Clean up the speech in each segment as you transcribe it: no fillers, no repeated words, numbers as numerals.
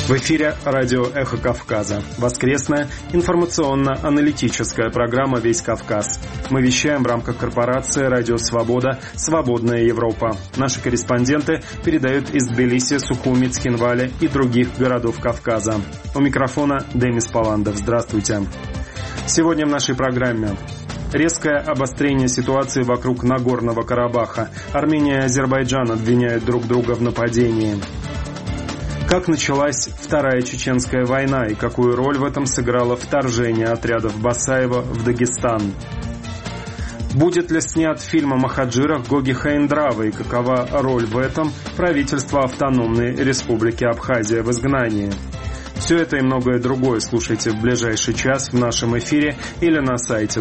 В эфире радио «Эхо Кавказа». Воскресная информационно-аналитическая программа «Весь Кавказ». Мы вещаем в рамках корпорации «Радио Свобода. Свободная Европа». Наши корреспонденты передают из Тбилиси, Сухуми, Цхинвали и других городов Кавказа. У микрофона Денис Паландов. Здравствуйте. Сегодня в нашей программе: резкое обострение ситуации вокруг Нагорного Карабаха. Армения и Азербайджан обвиняют друг друга в нападении. Как началась Вторая Чеченская война и какую роль в этом сыграло вторжение отрядов Басаева в Дагестан? Будет ли снят фильм о махаджирах Гоги Хаиндравы и какова роль в этом правительства Автономной Республики Абхазия в изгнании? Все это и многое другое слушайте в ближайший час в нашем эфире или на сайте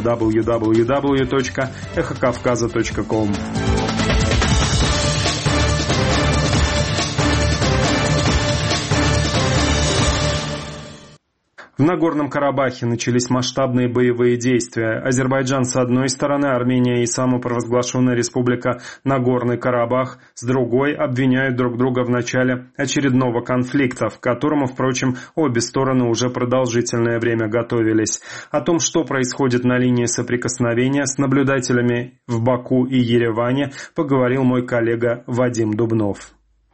www.эхокавказа.ком. В Нагорном Карабахе начались масштабные боевые действия. Азербайджан с одной стороны, Армения и самопровозглашенная республика Нагорный Карабах с другой обвиняют друг друга в начале очередного конфликта, к которому, впрочем, обе стороны уже продолжительное время готовились. О том, что происходит на линии соприкосновения, с наблюдателями в Баку и Ереване поговорил мой коллега Вадим Дубнов.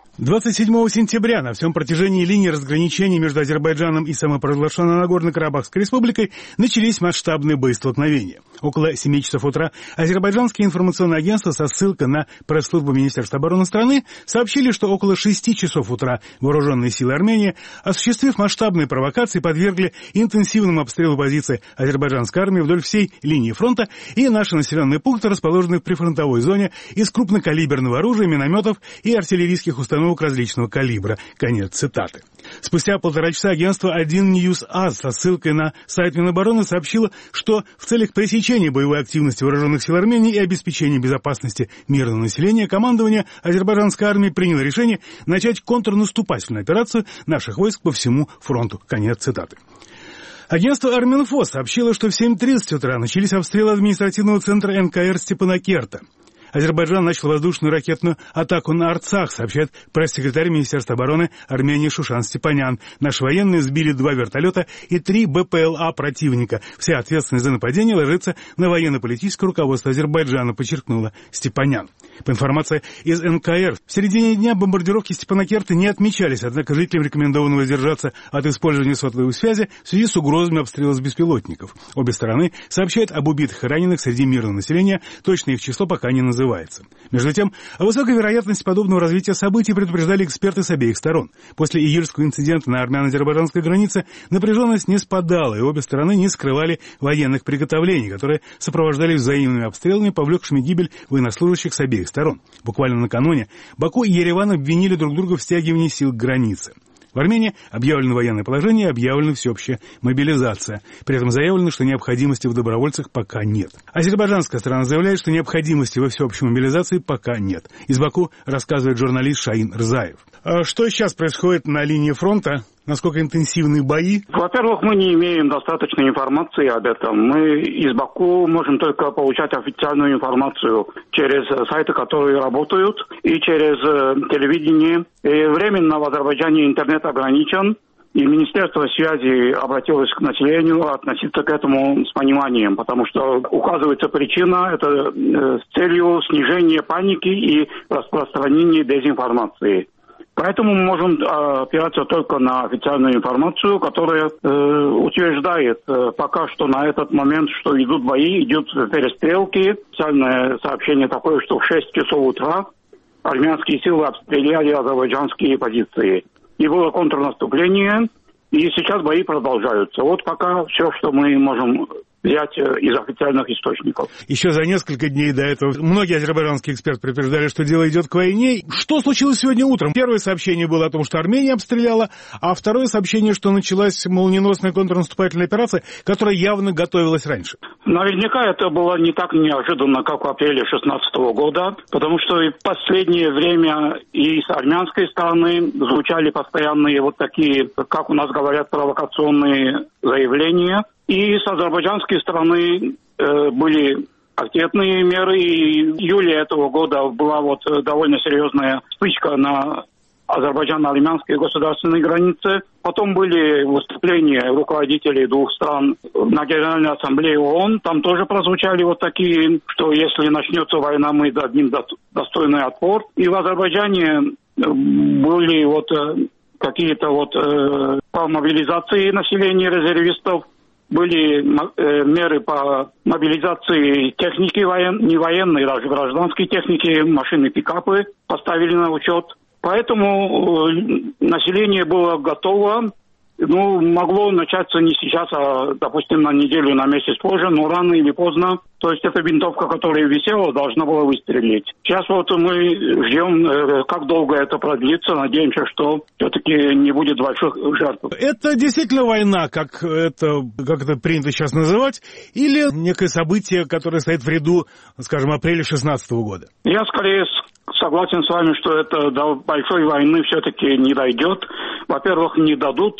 27 сентября на всем протяжении линии разграничения между Азербайджаном и самопровозглашенной Нагорно-Карабахской республикой начались масштабные боестолкновения. Около 7 часов утра азербайджанские информационные агентства со ссылкой на пресс-службу Министерства обороны страны сообщили, что около 6 часов утра вооруженные силы Армении, осуществив масштабные провокации, подвергли интенсивному обстрелу позиций азербайджанской армии вдоль всей линии фронта и наши населенные пункты, расположенные в прифронтовой зоне, из крупнокалиберного оружия, минометов и артиллерийских установок различного калибра. Конец цитаты. Спустя полтора часа агентство 1 News AZ со ссылкой на сайт Минобороны сообщило, что в целях пресечения боевой активности вооруженных сил Армении и обеспечения безопасности мирного населения командование азербайджанской армии приняло решение начать контрнаступательную операцию наших войск по всему фронту. Конец цитаты. Агентство Арминфо сообщило, что в 7:30 утра начались обстрелы административного центра НКР Степанакерта. Азербайджан начал воздушную ракетную атаку на Арцах, сообщает пресс-секретарь Министерства обороны Армении Шушан Степанян. Наши военные сбили 2 вертолета и 3 БПЛА противника. Вся ответственность за нападение ложится на военно-политическое руководство Азербайджана, подчеркнула Степанян. По информации из НКР, в середине дня бомбардировки Степанакерта не отмечались, однако жителям рекомендовано воздержаться от использования сотовой связи в связи с угрозами обстрела с беспилотников. Обе стороны сообщают об убитых и раненых среди мирного населения, точно их число пока не называется. Между тем, о высокой вероятности подобного развития событий предупреждали эксперты с обеих сторон. После июльского инцидента на армяно-азербайджанской границе напряженность не спадала, и обе стороны не скрывали военных приготовлений, которые сопровождались взаимными обстрелами, повлекшими гибель военнослужащих с обеих сторон. Буквально накануне Баку и Ереван обвинили друг друга в стягивании сил к границе. В Армении объявлено военное положение и объявлена всеобщая мобилизация. При этом заявлено, что необходимости в добровольцах пока нет. Азербайджанская сторона заявляет, что необходимости во всеобщей мобилизации пока нет. Из Баку рассказывает журналист Шаин Рзаев. Что сейчас происходит на линии фронта? Насколько интенсивны бои? Во-первых, мы не имеем достаточной информации об этом. Мы из Баку можем только получать официальную информацию через сайты, которые работают, и через телевидение. И временно в Азербайджане интернет ограничен, и Министерство связи обратилось к населению относиться к этому с пониманием, потому что указывается причина, это с целью снижения паники и распространения дезинформации. Поэтому мы можем опираться только на официальную информацию, которая утверждает пока что на этот момент, что идут бои, идут перестрелки. Официальное сообщение такое, что в 6 часов утра армянские силы обстреляли азербайджанские позиции. И было контрнаступление, и сейчас бои продолжаются. Вот пока все, что мы можем взять из официальных источников. Еще за несколько дней до этого многие азербайджанские эксперты предупреждали, что дело идет к войне. Что случилось сегодня утром? Первое сообщение было о том, что Армения обстреляла, а второе сообщение, что началась молниеносная контрнаступательная операция, которая явно готовилась раньше. Наверняка это было не так неожиданно, как в апреле 2016 года, потому что и в последнее время и с армянской стороны звучали постоянные вот такие, как у нас говорят, провокационные заявления. И с азербайджанской стороны были ответные меры. И в июле этого года была вот довольно серьезная вспышка на азербайджано-армянской государственной границе. Потом были выступления руководителей двух стран на Генеральной Ассамблее ООН. Там тоже прозвучали вот такие, что если начнется война, мы дадим достойный отпор. И в Азербайджане были вот какие-то вот по мобилизации населения резервистов. Были меры по мобилизации техники не военной, даже гражданской техники, машины, пикапы поставили на учет. Поэтому население было готово. Ну, могло начаться не сейчас, а, допустим, на неделю, на месяц позже, но рано или поздно. То есть эта винтовка, которая висела, должна была выстрелить. Сейчас вот мы ждем, как долго это продлится. Надеемся, что все-таки не будет больших жертв. Это действительно война, как это принято сейчас называть, или некое событие, которое стоит в ряду, скажем, апреля 2016 года? Я скорее согласен с вами, что это до большой войны все-таки не дойдет. Во-первых, не дадут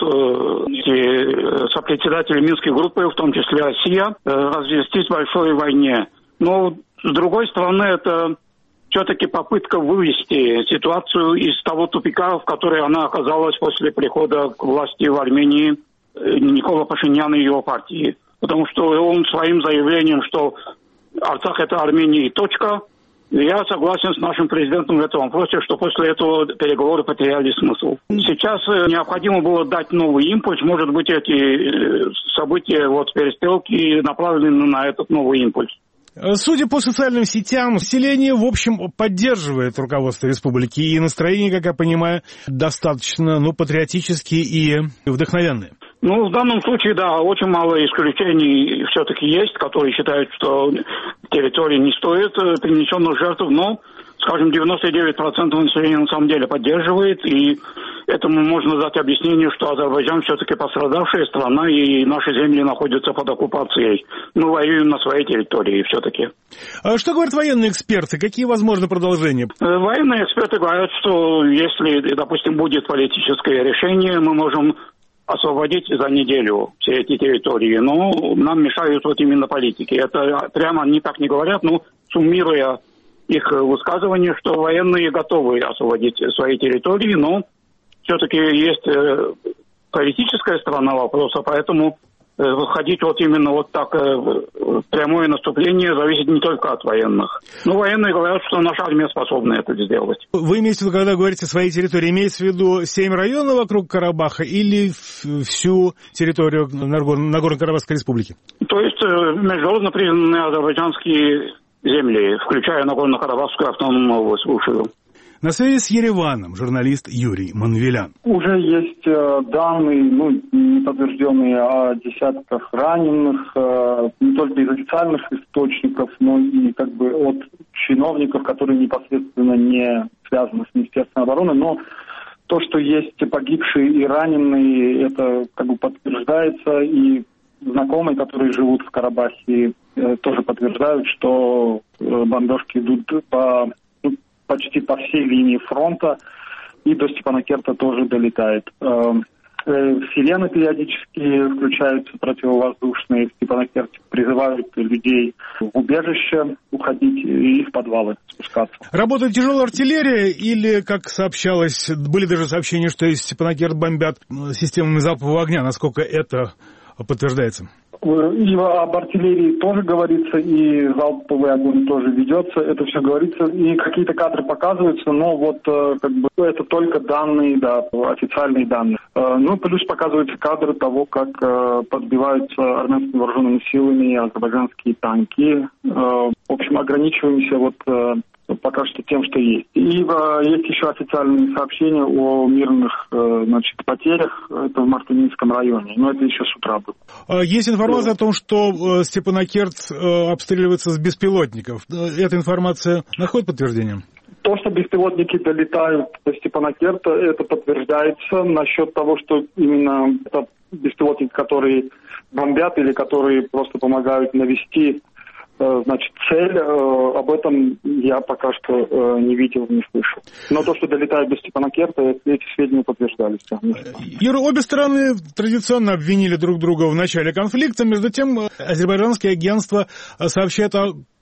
сопредседатели Минской группы, в том числе Россия, развестись в большой войне. Но, с другой стороны, это все-таки попытка вывести ситуацию из того тупика, в который она оказалась после прихода к власти в Армении Никола Пашиняна и его партии. Потому что он своим заявлением, что Арцах – это Армения и точка. Я согласен с нашим президентом в этом вопросе, что после этого переговоры потеряли смысл. Сейчас необходимо было дать новый импульс. Может быть, эти события, перестрелки направлены на этот новый импульс. Судя по социальным сетям, население, в общем, поддерживает руководство республики. И настроение, как я понимаю, достаточно патриотические и вдохновенные. В данном случае, да, очень мало исключений все-таки есть, которые считают, что территория не стоит принесенных жертв, но, скажем, 99% населения на самом деле поддерживает, и этому можно дать объяснение, что Азербайджан все-таки пострадавшая страна, и наши земли находятся под оккупацией. Мы воюем на своей территории все-таки. А что говорят военные эксперты? Какие возможны продолжения? Военные эксперты говорят, что если, допустим, будет политическое решение, мы можем освободить за неделю все эти территории, но нам мешают именно политики. Это прямо они так не говорят, но суммируя их высказывания, что военные готовы освободить свои территории, но все-таки есть политическая сторона вопроса, поэтому выходить именно так прямое наступление зависит не только от военных. Но военные говорят, что наша армия способна это сделать. Вы имеете в виду, когда говорите своей территории, имеется в виду 7 районов вокруг Карабаха или всю территорию Нагорно-Карабахской республики? То есть международно признанные азербайджанские земли, включая Нагорно-Карабахскую автономную область, слушаю. На связи с Ереваном журналист Юрий Манвелян. Уже есть данные, не подтвержденные, о десятках раненых, не только из официальных источников, но и от чиновников, которые непосредственно не связаны с Министерством обороны. Но то, что есть погибшие и раненые, это подтверждается, и знакомые, которые живут в Карабахе, тоже подтверждают, что бомбежки идут почти по всей линии фронта, и до Степанакерта тоже долетает. Сирены периодически включаются противовоздушные. В Степанакерте призывают людей в убежище уходить и в подвалы спускаться. Работает тяжелая артиллерия или, как сообщалось, были даже сообщения, что из Степанакерт бомбят системами залпового огня. Насколько это подтверждается? И об артиллерии тоже говорится, и залповый огонь тоже ведется, это все говорится, и какие-то кадры показываются, но это только данные, официальные данные. Плюс показываются кадры того, как подбиваются армянскими вооруженными силами азербайджанские танки. В общем, ограничиваемся пока что тем, что есть. И есть еще официальные сообщения о мирных потерях. Это в Мартынинском районе. Но это еще с утра было. Есть информация о том, что Степанакерт обстреливается с беспилотников. Эта информация находит подтверждение? То, что беспилотники долетают до Степанакерта, это подтверждается. Насчет того, что именно это беспилотники, которые бомбят или которые просто помогают навести цель, об этом я пока что не видел, не слышал. Но то, что долетает до Степанакерта, эти сведения подтверждались. Юра, обе стороны традиционно обвинили друг друга в начале конфликта. Между тем, азербайджанские агентства сообщают о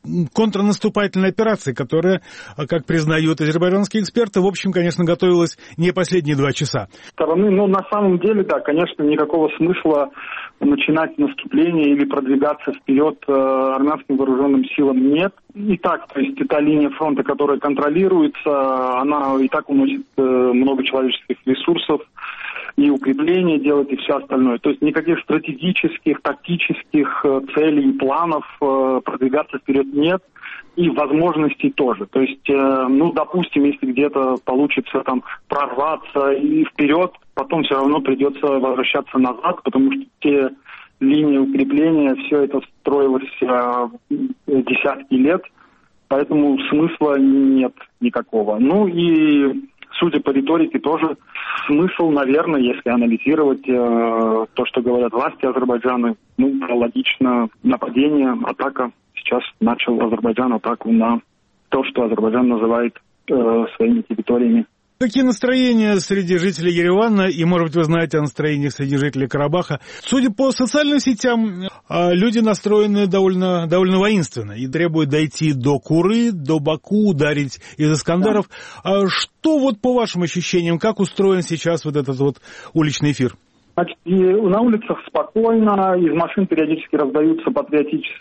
контрнаступательной операции, которая, как признают азербайджанские эксперты, в общем, конечно, готовилась не последние 2 часа. На самом деле, да, конечно, никакого смысла начинать наступление или продвигаться вперед армянским вооруженным силам нет. И так, то есть эта линия фронта, которая контролируется, она и так уносит много человеческих ресурсов, и укрепления делать, и все остальное. То есть никаких стратегических, тактических целей и планов продвигаться вперед нет, и возможностей тоже. То есть, допустим, если где-то получится там прорваться и вперед, потом все равно придется возвращаться назад, потому что те линии укрепления, все это строилось десятки лет, поэтому смысла нет никакого. И судя по риторике, тоже смысл, наверное, если анализировать то, что говорят власти Азербайджана, логично, нападение, атака. Сейчас начал Азербайджан атаку на то, что Азербайджан называет своими территориями. Какие настроения среди жителей Еревана, и, может быть, вы знаете о настроениях среди жителей Карабаха? Судя по социальным сетям, люди настроены довольно воинственно и требуют дойти до Куры, до Баку, ударить из Искандаров. Да. Что по вашим ощущениям, как устроен сейчас этот уличный эфир? Значит, на улицах спокойно, из машин периодически раздаются патриотические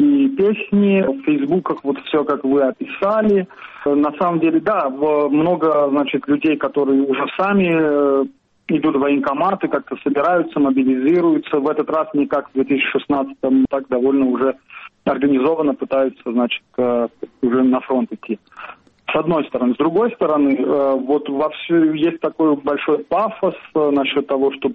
песни, в фейсбуках все, как вы описали. На самом деле, да, много, людей, которые уже сами идут в военкоматы, как-то собираются, мобилизируются. В этот раз не как в 2016-м, так довольно уже организованно пытаются, уже на фронт идти. С одной стороны. С другой стороны, вовсю есть такой большой пафос насчет того, что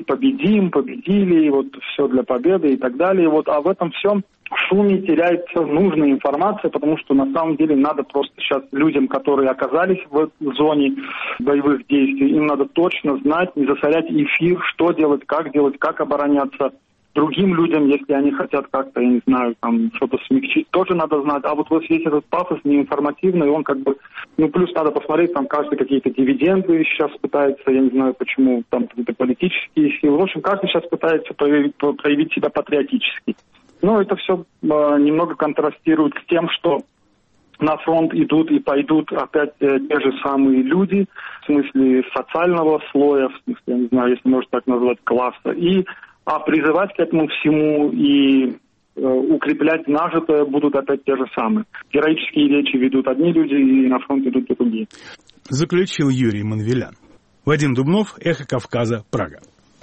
победили, все для победы и так далее. А в этом всем шуме теряется нужная информация, потому что на самом деле надо просто сейчас людям, которые оказались в зоне боевых действий, им надо точно знать, не засорять эфир, что делать, как обороняться. Другим людям, если они хотят как-то, я не знаю, что-то смягчить, тоже надо знать. А весь этот пафос неинформативный, он плюс надо посмотреть, каждый какие-то дивиденды сейчас пытается, я не знаю почему, какие-то политические силы. В общем, каждый сейчас пытается проявить себя патриотически. Это все немного контрастирует с тем, что на фронт идут и пойдут опять те же самые люди, в смысле социального слоя, в смысле, я не знаю, если можно так назвать, класса, а призывать к этому всему и укреплять нажитое будут опять те же самые. Героические речи ведут одни люди, и на фронт идут другие. Заключил Юрий Манвелян. Вадим Дубнов, Эхо Кавказа, Прага.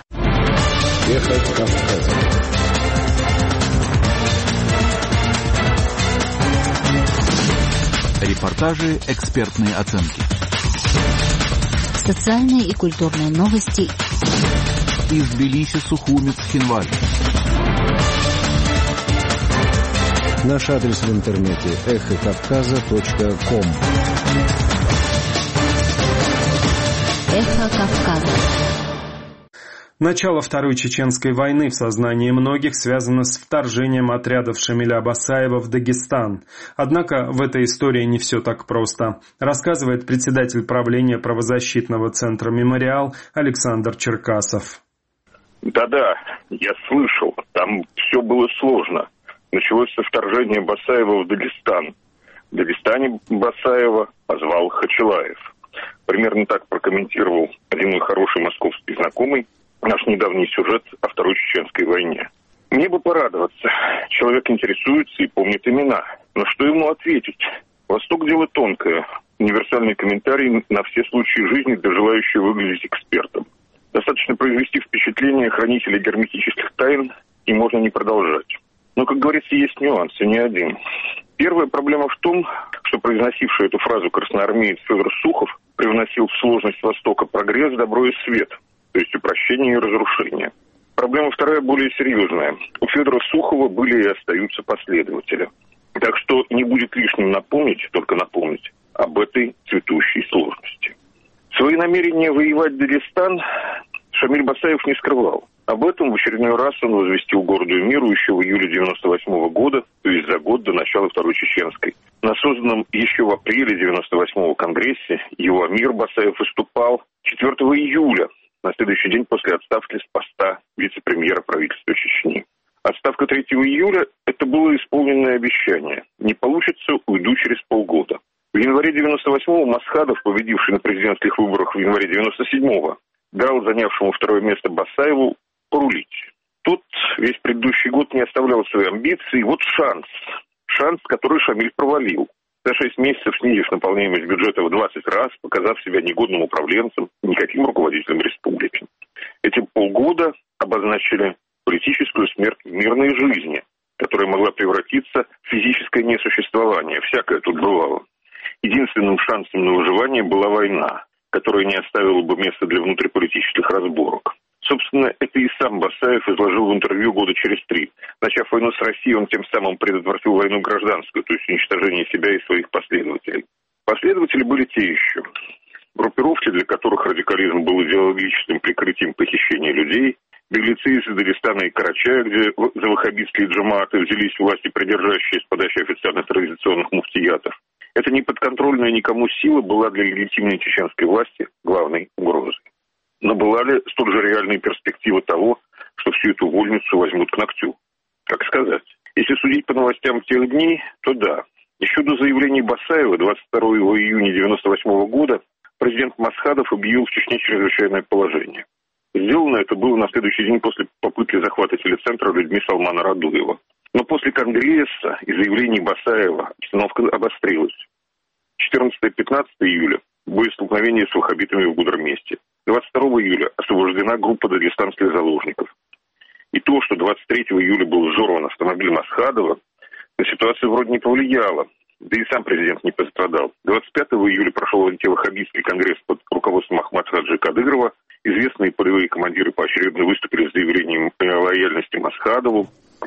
Эхо Кавказа. Репортажи, экспертные оценки. Социальные и культурные новости. Из Тбилиси, Сухуми, Цхинвали. Наш адрес в интернете эхокавказа.ком. Эхо Кавказа. Начало Второй Чеченской войны в сознании многих связано с вторжением отрядов Шамиля Басаева в Дагестан. Однако в этой истории не все так просто, рассказывает председатель правления правозащитного центра «Мемориал» Александр Черкасов. Да, я слышал, там все было сложно. Началось со вторжения Басаева в Дагестан. В Дагестане Басаева позвал Хачилаев. Примерно так прокомментировал один мой хороший московский знакомый наш недавний сюжет о Второй Чеченской войне. Мне бы порадоваться. Человек интересуется и помнит имена. Но что ему ответить? Восток — дело тонкое. Универсальный комментарий на все случаи жизни для желающего выглядеть экспертом. Достаточно произвести впечатление хранителя герметических тайн, и можно не продолжать. Но, как говорится, есть нюанс, и не один. Первая проблема в том, что произносивший эту фразу красноармеец Федор Сухов привносил в сложность Востока прогресс, добро и свет, то есть упрощение и разрушение. Проблема вторая более серьезная. У Федора Сухова были и остаются последователи. Так что не будет лишним только напомнить об этой цветущей сложности. Свои намерения воевать Дагестан Шамиль Басаев не скрывал. Об этом в очередной раз он возвестил городу и миру еще в июле 1998 года, то есть за год до начала Второй Чеченской. На созданном еще в апреле 1998 конгрессе его Амир Басаев выступал 4 июля, на следующий день после отставки с поста вице-премьера правительства Чечни. Отставка 3 июля – это было исполненное обещание. Не получится, уйду через полгода. В январе 98-го Масхадов, победивший на президентских выборах в январе 97-го, дал занявшему второе место Басаеву порулить. Тот весь предыдущий год не оставлял свои амбиции. Вот шанс, который Шамиль провалил. За 6 месяцев снизив наполняемость бюджета в 20 раз, показав себя негодным управленцем, никаким руководителем республики. Эти полгода обозначили политическую смерть в мирной жизни, которая могла превратиться в физическое несуществование. Всякое тут бывало. Единственным шансом на выживание была война, которая не оставила бы места для внутриполитических разборок. Собственно, это и сам Басаев изложил в интервью года через 3. Начав войну с Россией, он тем самым предотвратил войну гражданскую, то есть уничтожение себя и своих последователей. Последователи были те еще. Группировки, для которых радикализм был идеологическим прикрытием похищения людей, беглецы из Дагестана и Карачая, где за ваххабитские джамааты взялись власти, придержащие с подачи официальных традиционных муфтиятов. Эта неподконтрольная никому сила была для легитимной чеченской власти главной угрозой. Но была ли столь же реальная перспектива того, что всю эту вольницу возьмут к ногтю? Как сказать? Если судить по новостям тех дней, то да. Еще до заявлений Басаева 22 июня 1998 года президент Масхадов объявил в Чечне чрезвычайное положение. Сделано это было на следующий день после попытки захвата телецентра людьми Салмана Радуева. Но после Конгресса и заявлений Басаева обстановка обострилась. 14-15 июля – боестолкновение с ваххабитами в Гудерместе. 22 июля освобождена группа дагестанских заложников. И то, что 23 июля был взорван автомобиль Масхадова, на ситуацию вроде не повлияло. Да и сам президент не пострадал. 25 июля прошел антиваххабитский конгресс под руководством Ахмада Хаджи Кадырова. Известные полевые командиры поочередно выступили с заявлением о лояльности Масхадову.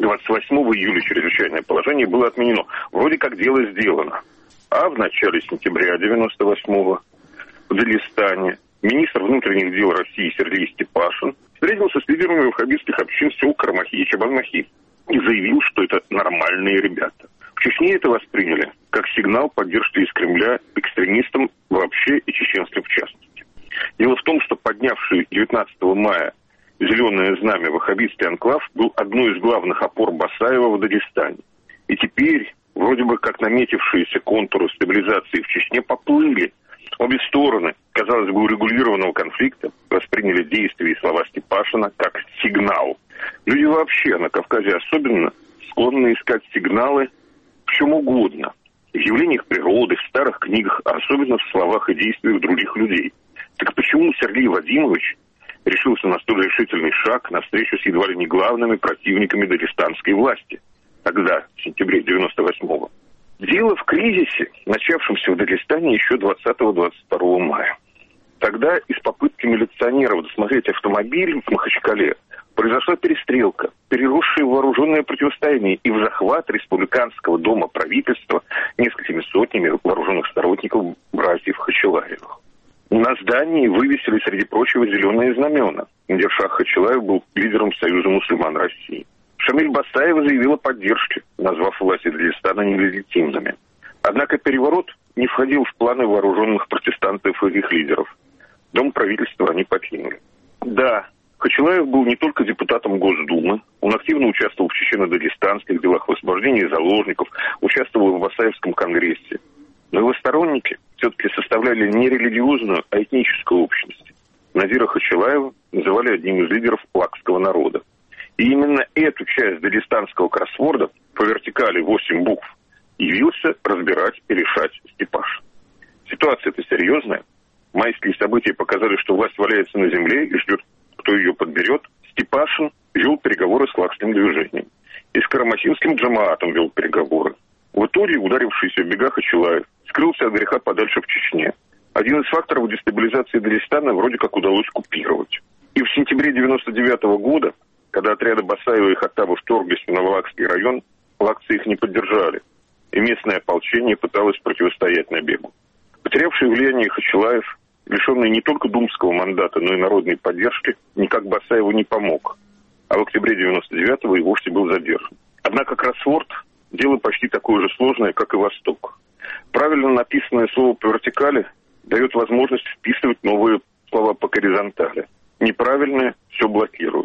28 июля чрезвычайное положение было отменено. Вроде как дело сделано. А в начале сентября 98-го в Дагестане министр внутренних дел России Сергей Степашин встретился с лидерами ваххабитских общин сел Карамахи и Чабанмахи и заявил, что это нормальные ребята. В Чечне это восприняли как сигнал поддержки из Кремля экстремистам вообще и чеченцам в частности. Дело в том, что поднявший 19 мая зеленое знамя ваххабитский анклав был одной из главных опор Басаева в Дагестане. И теперь, вроде бы как наметившиеся контуры стабилизации в Чечне поплыли. Обе стороны, казалось бы, урегулированного конфликта восприняли действия и слова Степашина как сигнал. Люди вообще, на Кавказе особенно, склонны искать сигналы в чем угодно. В явлениях природы, в старых книгах, а особенно в словах и действиях других людей. Так почему Сергей Вадимович решился на столь решительный шаг на встречу с едва ли не главными противниками дагестанской власти? Тогда, в сентябре 98-го. Дело в кризисе, начавшемся в Дагестане еще 20-22 мая. Тогда из попытки милиционеров досмотреть автомобиль в Махачкале произошла перестрелка, переросшая в вооруженное противостояние и в захват республиканского дома правительства несколькими сотнями вооруженных сторонников братьев Хачилаевых. На здании вывесили, среди прочего, зеленые знамена. Надиршах Хачилаев был лидером Союза мусульман России. Шамиль Басаев заявил о поддержке, назвав власти Дагестана нелегитимными. Однако переворот не входил в планы вооруженных протестантов и их лидеров. Дом правительства они покинули. Да, Хачилаев был не только депутатом Госдумы, он активно участвовал в чечено-дагестанских делах, в освобождении заложников, участвовал в Басаевском конгрессе. Но его сторонники все-таки составляли не религиозную, а этническую общность. Надира Хачилаева называли одним из лидеров лакского народа. И именно эту часть дагестанского кроссворда по вертикали 8 букв явился разбирать и решать Степашин. Ситуация-то серьезная. Майские события показали, что власть валяется на земле и ждет, кто ее подберет. Степашин вел переговоры с лакским движением. И с карамахинским джамаатом вел переговоры. В итоге ударившийся в бега Хачилаев скрылся от греха подальше в Чечне. Один из факторов дестабилизации Дагестана вроде как удалось купировать. И в сентябре 1999 года, когда отряды Басаева и Хаттаба вторглись в Новолакский район, лакцы их не поддержали, и местное ополчение пыталось противостоять набегу. Потерявший влияние Хачилаев, лишенный не только думского мандата, но и народной поддержки, никак Басаеву не помог, а в октябре 1999-го и вовсе был задержан. Однако кроссворд – дело почти такое же сложное, как и Восток. Правильно написанное слово по вертикали дает возможность вписывать новые слова по горизонтали. Неправильное все блокирует.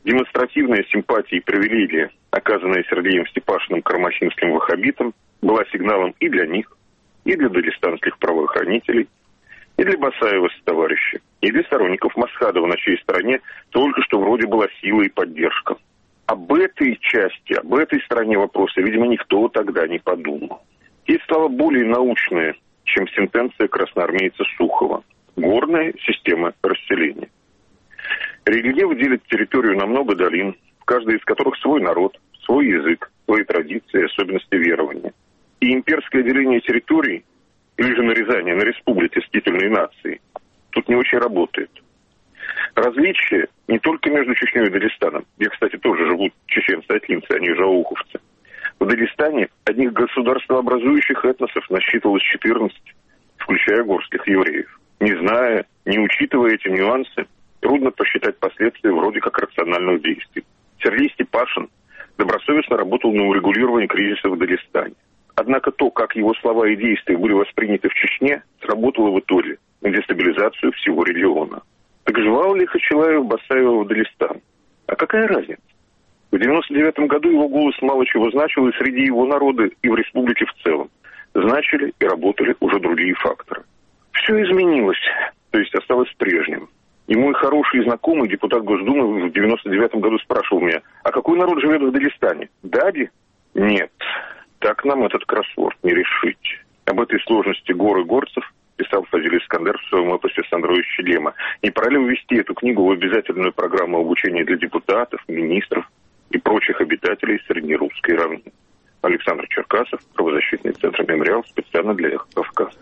Демонстративная симпатия и привилегия, оказанная Сергеем Степашиным кармасинским ваххабитам, была сигналом и для них, и для дагестанских правоохранителей, и для Басаева с товарищей, и для сторонников Масхадова, на чьей стороне только что вроде была сила и поддержка. Об этой части, об этой стороне вопроса, видимо, никто тогда не подумал. Есть слова более научные, чем сентенция красноармейца Сухова. Горная система расселения. Рельеф делит территорию на много долин, в каждой из которых свой народ, свой язык, свои традиции, особенности верования. И имперское деление территорий, или же нарезание на республики с титульной нацией, тут не очень работает. Различия не только между Чечней и Дагестаном, где, кстати, тоже живут чеченцы-атлинцы, они же ауховцы. В Дагестане одних государствообразующих этносов насчитывалось 14, включая горских евреев. Не зная, не учитывая эти нюансы, трудно посчитать последствия вроде как рациональных действий. Сергей Степашин добросовестно работал на урегулирование кризиса в Дагестане. Однако то, как его слова и действия были восприняты в Чечне, сработало в итоге на дестабилизацию всего региона. Так жевал ли Хачилаев Басаева в Дагестан? А какая разница? В 1999 году его голос мало чего значил и среди его народа, и в республике в целом. Значили и работали уже другие факторы. Все изменилось, то есть осталось прежним. И мой хороший знакомый, депутат Госдумы, в 1999 году спрашивал меня, а какой народ живет в Дагестане? Дади? Нет, так нам этот кроссворд не решить. Об этой сложности горы горцев писал Фазиль Искандер в своем эпосе «Сандрович Дилемма». Не пора ли ввести эту книгу в обязательную программу обучения для депутатов, министров и прочих обитателей Среднерусской равнины? Александр Черкасов, правозащитный центр «Мемориал», специально для «Эхо Кавказа».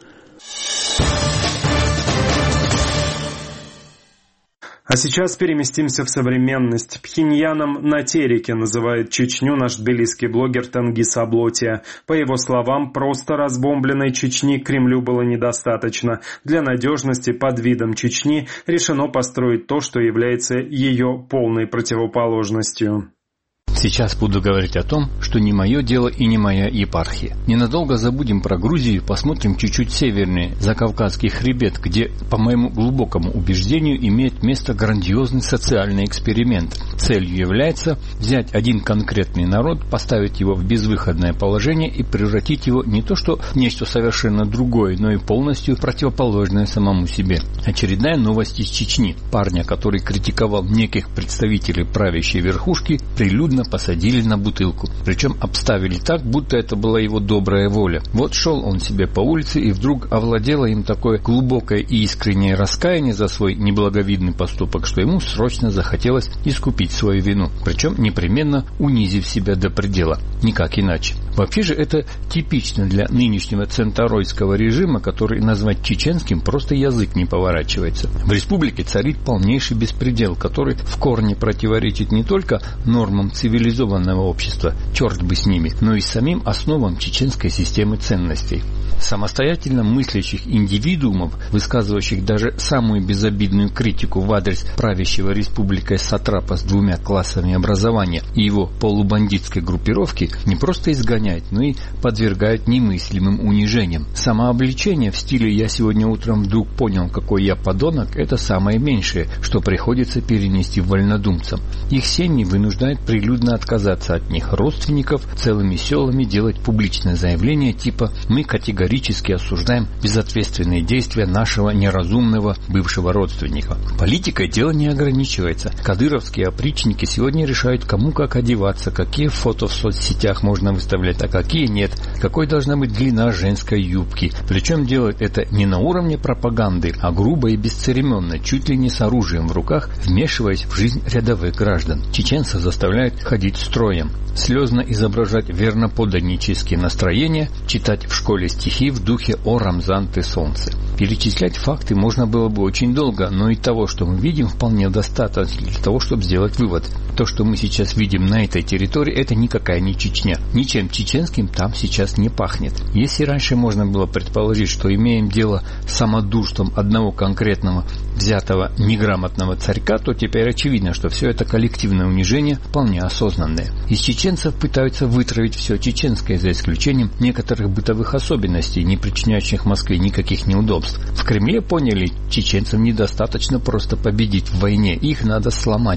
А сейчас переместимся в современность. Пхеньяном на тереке называет Чечню наш тбилисский блогер Тенгиз Аблотия. По его словам, просто разбомбленной Чечни Кремлю было недостаточно. Для надежности под видом Чечни решено построить то, что является ее полной противоположностью. Сейчас буду говорить о том, что не мое дело и не моя епархия. Ненадолго забудем про Грузию, посмотрим чуть-чуть севернее, за Кавказский хребет, где, по моему глубокому убеждению, имеет место грандиозный социальный эксперимент. Целью является взять один конкретный народ, поставить его в безвыходное положение и превратить его не то что в нечто совершенно другое, но и полностью противоположное самому себе. Очередная новость из Чечни. Парня, который критиковал неких представителей правящей верхушки, прилюдно посадили на бутылку. Причем обставили так, будто это была его добрая воля. Вот шел он себе по улице, и вдруг овладело им такое глубокое и искреннее раскаяние за свой неблаговидный поступок, что ему срочно захотелось искупить свою вину. Причем непременно унизив себя до предела. Никак иначе. Вообще же это типично для нынешнего центаройского режима, который назвать чеченским просто язык не поворачивается. В республике царит полнейший беспредел, который в корне противоречит не только нормам цивилизованного общества, черт бы с ними, но и самим основам чеченской системы ценностей. Самостоятельно мыслящих индивидуумов, высказывающих даже самую безобидную критику в адрес правящего республикой сатрапа с 2 классами образования и его полубандитской группировки, не просто изгоняют, но и подвергают немыслимым унижениям. Самообличение в стиле «я сегодня утром вдруг понял, какой я подонок» — это самое меньшее, что приходится перенести вольнодумцам. Их семьи вынуждают прилюдно отказаться от них, родственников целыми селами делать публичное заявление типа «мы категорически осуждаем безответственные действия нашего неразумного бывшего родственника». Политикой дело не ограничивается. Кадыровские опричники сегодня решают, кому как одеваться, какие фото в соцсетях можно выставлять, а какие нет, какой должна быть длина женской юбки. Причем делают это не на уровне пропаганды, а грубо и бесцеремонно, чуть ли не с оружием в руках, вмешиваясь в жизнь рядовых граждан. Чеченцев заставляют ходить строем, слезно изображать верноподданнические настроения, читать в школе стихи в духе «О, Рамзан, ты солнце». Перечислять факты можно было бы очень долго, но и того, что мы видим, вполне достаточно для того, чтобы сделать вывод. То, что мы сейчас видим на этой территории, это никакая не Чечня. Ничем чеченским там сейчас не пахнет. Если раньше можно было предположить, что имеем дело с самодурством одного конкретного взятого неграмотного царька, то теперь очевидно, что все это коллективное унижение вполне осознанное. Из чеченцев пытаются вытравить все чеченское, за исключением некоторых бытовых особенностей, не причиняющих Москве никаких неудобств. В Кремле поняли, чеченцам недостаточно просто победить в войне, их надо сломать, лишить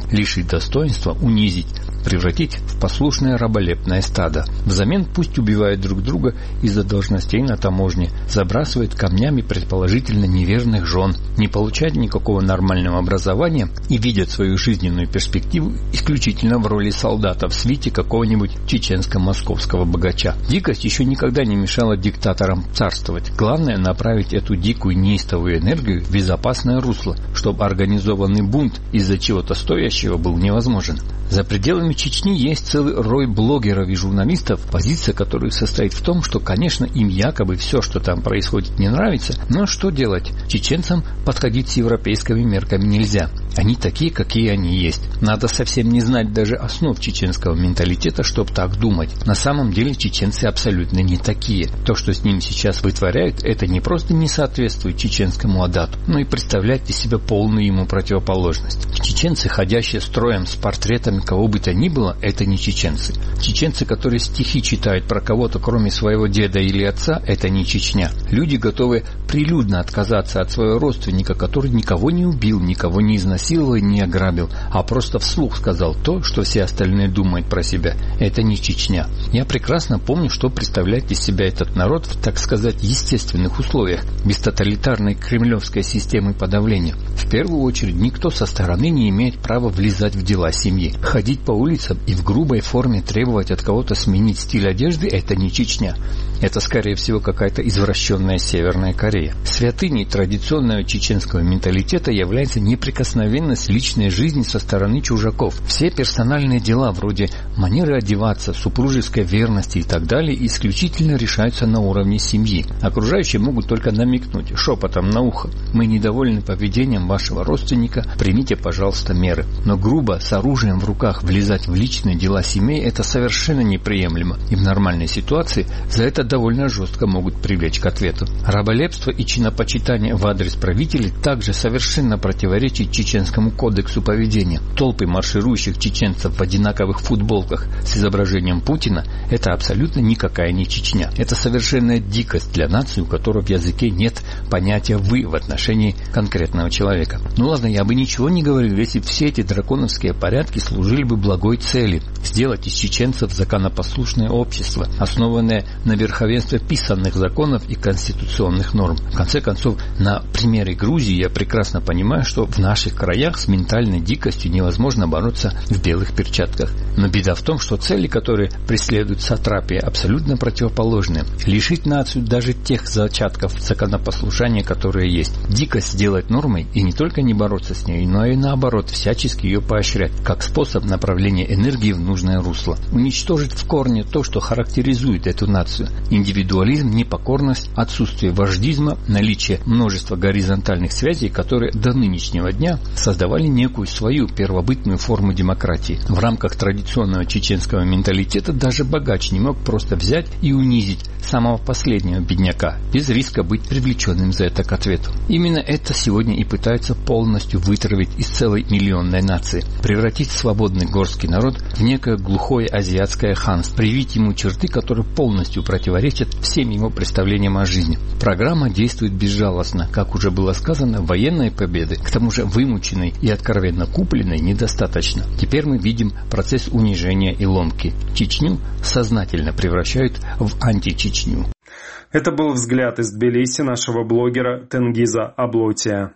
лишить достоинства, унизить, превратить в послушное раболепное стадо. Взамен пусть убивают друг друга из-за должностей на таможне, забрасывают камнями предположительно неверных жен, не получают никакого нормального образования и видят свою жизненную перспективу исключительно в роли солдата в свите какого-нибудь чеченско-московского богача. Дикость еще никогда не мешала диктаторам царствовать. Главное — направить эту дикую неистовую энергию в безопасное русло, чтобы организованный бунт из-за чего-то стоящего был невозможен. За пределами Чечни есть целый рой блогеров и журналистов, позиция которых состоит в том, что, конечно, им якобы все, что там происходит, не нравится, но что делать? Чеченцам подходить с европейскими мерками нельзя. Они такие, какие они есть. Надо совсем не знать даже основ чеченского менталитета, чтобы так думать. На самом деле чеченцы абсолютно не такие. То, что с ними сейчас вытворяют, это не просто не соответствует чеченскому адату, но и представляет из себя полную ему противоположность. Чеченцы, ходящие строем с портретами кого бы то ни было, это не чеченцы. Чеченцы, которые стихи читают про кого-то, кроме своего деда или отца, это не Чечня. Люди, готовые прилюдно отказаться от своего родственника, который никого не убил, никого не изнасиловал и не ограбил, а просто вслух сказал то, что все остальные думают про себя. Это не Чечня. Я прекрасно помню, что представляет из себя этот народ в, так сказать, естественных условиях, без тоталитарной кремлевской системы подавления. В первую очередь, никто со стороны не имеет права влезать в дела семьи. Ходить по улицам и в грубой форме требовать от кого-то сменить стиль одежды – это не Чечня. Это, скорее всего, какая-то извращенная Северная Корея. Святыней традиционного чеченского менталитета является неприкосновенность личной жизни со стороны чужаков. Все персональные дела, вроде манеры одеваться, супружеской верности и так далее, исключительно решаются на уровне семьи. Окружающие могут только намекнуть шепотом на ухо: «Мы недовольны поведением вашего родственника, примите, пожалуйста, меры». Но грубо, с оружием в руках, влезать в личные дела семей – это совершенно неприемлемо. И в нормальной ситуации за это довольно жестко могут привлечь к ответу. Раболепство и чинопочитание в адрес правителей также совершенно противоречит чеченскому кодексу поведения. Толпы марширующих чеченцев в одинаковых футболках с изображением Путина – это абсолютно никакая не Чечня. Это совершенная дикость для нации, у которой в языке нет понятия «вы» в отношении конкретного человека. Ну ладно, я бы ничего не говорил, если все эти драконовские порядки служили бы благой цели – сделать из чеченцев законопослушное общество, основанное на верховенстве писанных законов и конституционных норм. В конце концов, на примере Грузии я прекрасно понимаю, что в наших краях с ментальной дикостью невозможно бороться в белых перчатках. Но беда в том, что цели, которые преследуют сатрапии, абсолютно противоположные. Лишить нацию даже тех зачатков законопослушания, которые есть. Дикость сделать нормой и не только не бороться с ней, но и наоборот всячески ее поощрять, как способ направления энергии в нужное русло. Уничтожить в корне то, что характеризует эту нацию. Индивидуализм, непокорность, отсутствие вождизма, наличие множества горизонтальных связей, которые до нынешнего дня создавали некую свою первобытную форму демократии. В рамках традиционного чеченского менталитета даже богач не мог просто взять и унизить самого последнего бедняка, без риска быть привлеченным за это к ответу. Именно это сегодня и пытаются полностью вытравить из целой миллионной нации, превратить свободный горский народ в некое глухое азиатское ханство, привить ему черты, которые полностью противоречат всем его представлениям о жизни. Программа действует безжалостно, как уже было сказано, военной победы, к тому же вымученной и откровенно купленной, недостаточно. Теперь мы видим процесс унижения и ломки. Чечню сознательно превращают в античечню. Это был взгляд из Тбилиси нашего блогера Тенгиза Аблотия.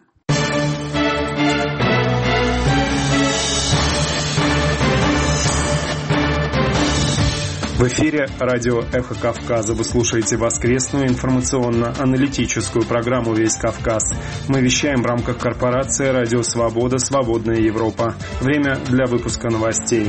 В эфире радио «Эхо Кавказа». Вы слушаете воскресную информационно-аналитическую программу «Весь Кавказ». Мы вещаем в рамках корпорации «Радио Свобода. Свободная Европа». Время для выпуска новостей.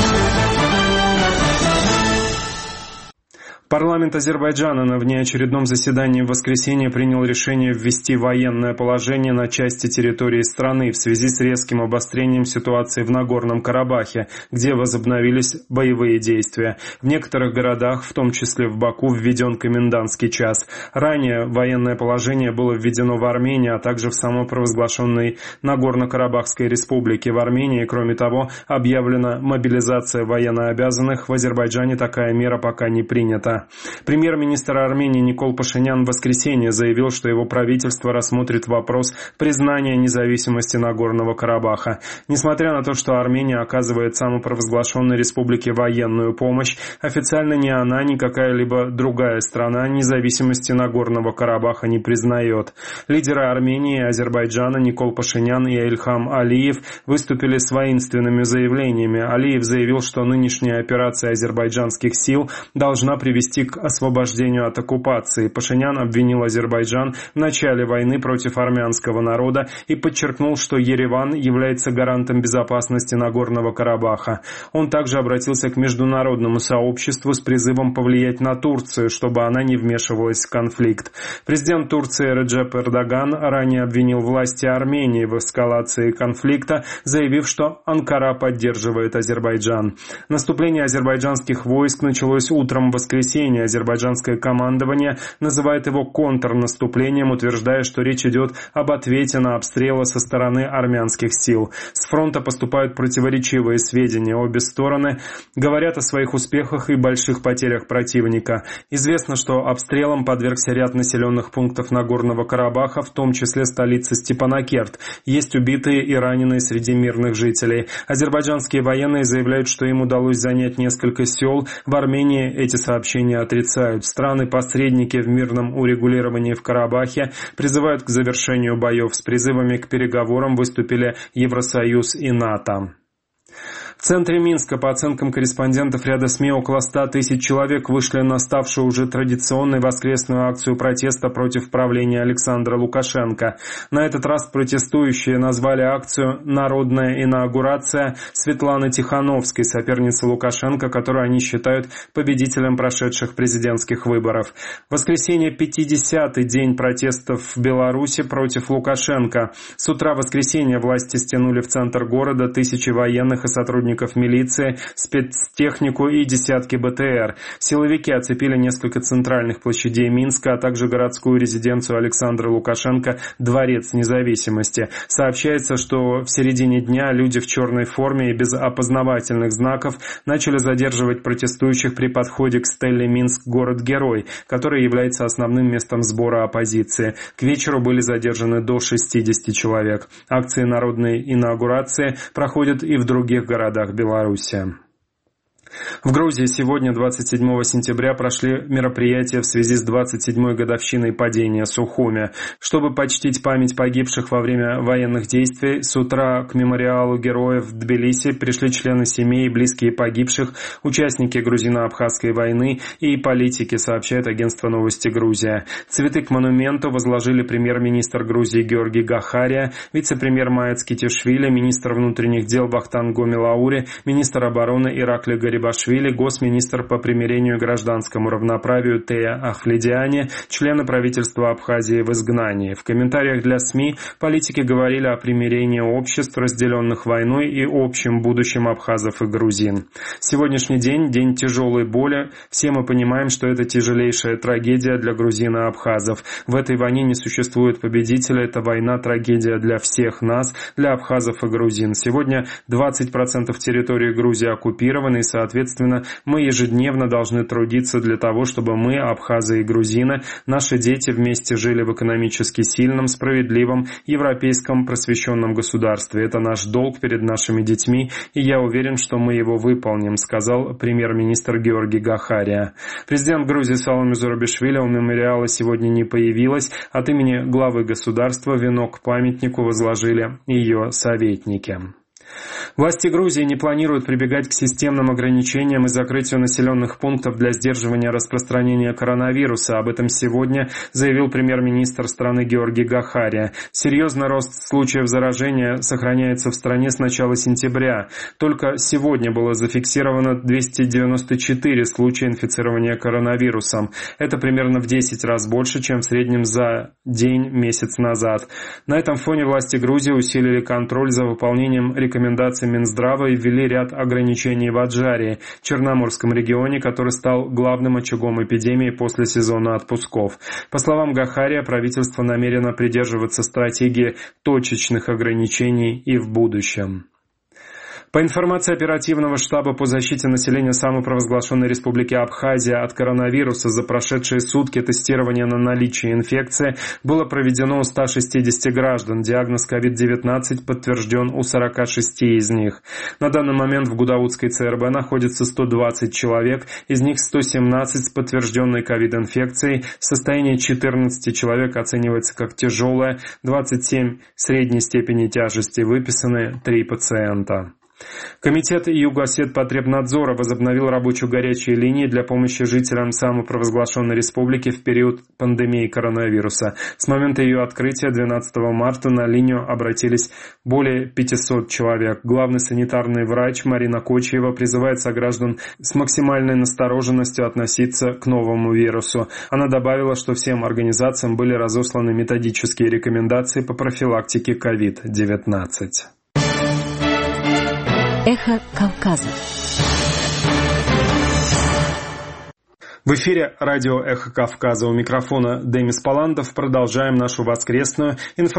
Парламент Азербайджана на внеочередном заседании в воскресенье принял решение ввести военное положение на части территории страны в связи с резким обострением ситуации в Нагорном Карабахе, где возобновились боевые действия. В некоторых городах, в том числе в Баку, введен комендантский час. Ранее военное положение было введено в Армении, а также в самопровозглашенной Нагорно-Карабахской республике. В Армении, кроме того, объявлена мобилизация военнообязанных. В Азербайджане такая мера пока не принята. США. Премьер-министр Армении Никол Пашинян в воскресенье заявил, что его правительство рассмотрит вопрос признания независимости Нагорного Карабаха. Несмотря на то, что Армения оказывает самопровозглашенной республике военную помощь, официально ни она, ни какая-либо другая страна независимости Нагорного Карабаха не признает. Лидеры Армении и Азербайджана Никол Пашинян и Ильхам Алиев выступили с воинственными заявлениями. Алиев заявил, что нынешняя операция азербайджанских сил должна привести к освобождению от оккупации. Пашинян обвинил Азербайджан в начале войны против армянского народа и подчеркнул, что Ереван является гарантом безопасности Нагорного Карабаха. Он также обратился к международному сообществу с призывом повлиять на Турцию, чтобы она не вмешивалась в конфликт. Президент Турции Реджеп Эрдоган ранее обвинил власти Армении в эскалации конфликта, заявив, что Анкара поддерживает Азербайджан. Наступление азербайджанских войск началось утром в воскресенье. Азербайджанское командование называет его контрнаступлением, утверждая, что речь идет об ответе на обстрелы со стороны армянских сил. С фронта поступают противоречивые сведения. Обе стороны говорят о своих успехах и больших потерях противника. Известно, что обстрелам подвергся ряд населенных пунктов Нагорного Карабаха, в том числе столица Степанакерт. Есть убитые и раненые среди мирных жителей. Азербайджанские военные заявляют, что им удалось занять несколько сел. В Армении эти сообщения отрицают. Страны-посредники в мирном урегулировании в Карабахе призывают к завершению боев. С призывами к переговорам выступили Евросоюз и НАТО. В центре Минска, по оценкам корреспондентов ряда СМИ, около 100 тысяч человек вышли на ставшую уже традиционной воскресную акцию протеста против правления Александра Лукашенко. На этот раз протестующие назвали акцию «Народная инаугурация» Светланы Тихановской, соперницы Лукашенко, которую они считают победителем прошедших президентских выборов. В воскресенье 50-й день протестов в Беларуси против Лукашенко. С утра воскресенья власти стянули в центр города тысячи военных и сотрудников милиции, спецтехнику и десятки БТР. Силовики оцепили несколько центральных площадей Минска, а также городскую резиденцию Александра Лукашенко, Дворец независимости. Сообщается, что в середине дня люди в черной форме и без опознавательных знаков начали задерживать протестующих при подходе к стелле «Минск. Город-герой», который является основным местом сбора оппозиции. К вечеру были задержаны до 60 человек. Акции народной инаугурации проходят и в других городах Беларуси. В Грузии сегодня, 27 сентября, прошли мероприятия в связи с 27-й годовщиной падения Сухуми. Чтобы почтить память погибших во время военных действий, с утра к мемориалу героев в Тбилиси пришли члены семей и близкие погибших, участники грузино-абхазской войны и политики, сообщает агентство «Новости Грузия». Цветы к монументу возложили премьер-министр Грузии Георгий Гахария, вице-премьер Маец Китишвили, министр внутренних дел Вахтанг Гомилаури, министр обороны Иракли Гарибашвили, госминистр по примирению и гражданскому равноправию Тея Ахледиани, члены правительства Абхазии в изгнании. В комментариях для СМИ политики говорили о примирении обществ, разделенных войной, и общем будущем абхазов и грузин. Сегодняшний день – день тяжелой боли. Все мы понимаем, что это тяжелейшая трагедия для грузин и абхазов. В этой войне не существует победителя. Это война – трагедия для всех нас, для абхазов и грузин. Сегодня 20% территории Грузии оккупированы, и, соответственно, мы ежедневно должны трудиться для того, чтобы мы, абхазы и грузины, наши дети вместе жили в экономически сильном, справедливом, европейском просвещенном государстве. Это наш долг перед нашими детьми, и я уверен, что мы его выполним, сказал премьер-министр Георгий Гахария. Президент Грузии Саломе Зурабишвили у мемориала сегодня не появилась. От имени главы государства венок к памятнику возложили ее советники. Власти Грузии не планируют прибегать к системным ограничениям и закрытию населенных пунктов для сдерживания распространения коронавируса. Об этом сегодня заявил премьер-министр страны Георгий Гахария. Серьезный рост случаев заражения сохраняется в стране с начала сентября. Только сегодня было зафиксировано 294 случая инфицирования коронавирусом. Это примерно в 10 раз больше, чем в среднем за день месяц назад. На этом фоне власти Грузии усилили контроль за выполнением рекомендаций Минздрава и ввели ряд ограничений в Аджарии, Черноморском регионе, который стал главным очагом эпидемии после сезона отпусков. По словам Гахария, правительство намерено придерживаться стратегии точечных ограничений и в будущем. По информации оперативного штаба по защите населения самопровозглашенной республики Абхазия от коронавируса за прошедшие сутки тестирование на наличие инфекции было проведено у 160 граждан. Диагноз COVID-19 подтвержден у 46 из них. На данный момент в Гудаутской ЦРБ находится 120 человек, из них 117 с подтвержденной COVID-инфекцией. Состояние 14 человек оценивается как тяжелое, 27 средней степени тяжести, выписаны 3 пациента. Комитет Югосветпотребнадзора возобновил рабочую горячие линии для помощи жителям самопровозглашенной республики в период пандемии коронавируса. С момента ее открытия 12 марта на линию обратились более 500 человек. Главный санитарный врач Марина Кочиева призывает сограждан с максимальной настороженностью относиться к новому вирусу. Она добавила, что всем организациям были разосланы методические рекомендации по профилактике COVID-19. Эхо Кавказа. В эфире радио «Эхо Кавказа». У микрофона Демис Паландов. Продолжаем нашу воскресную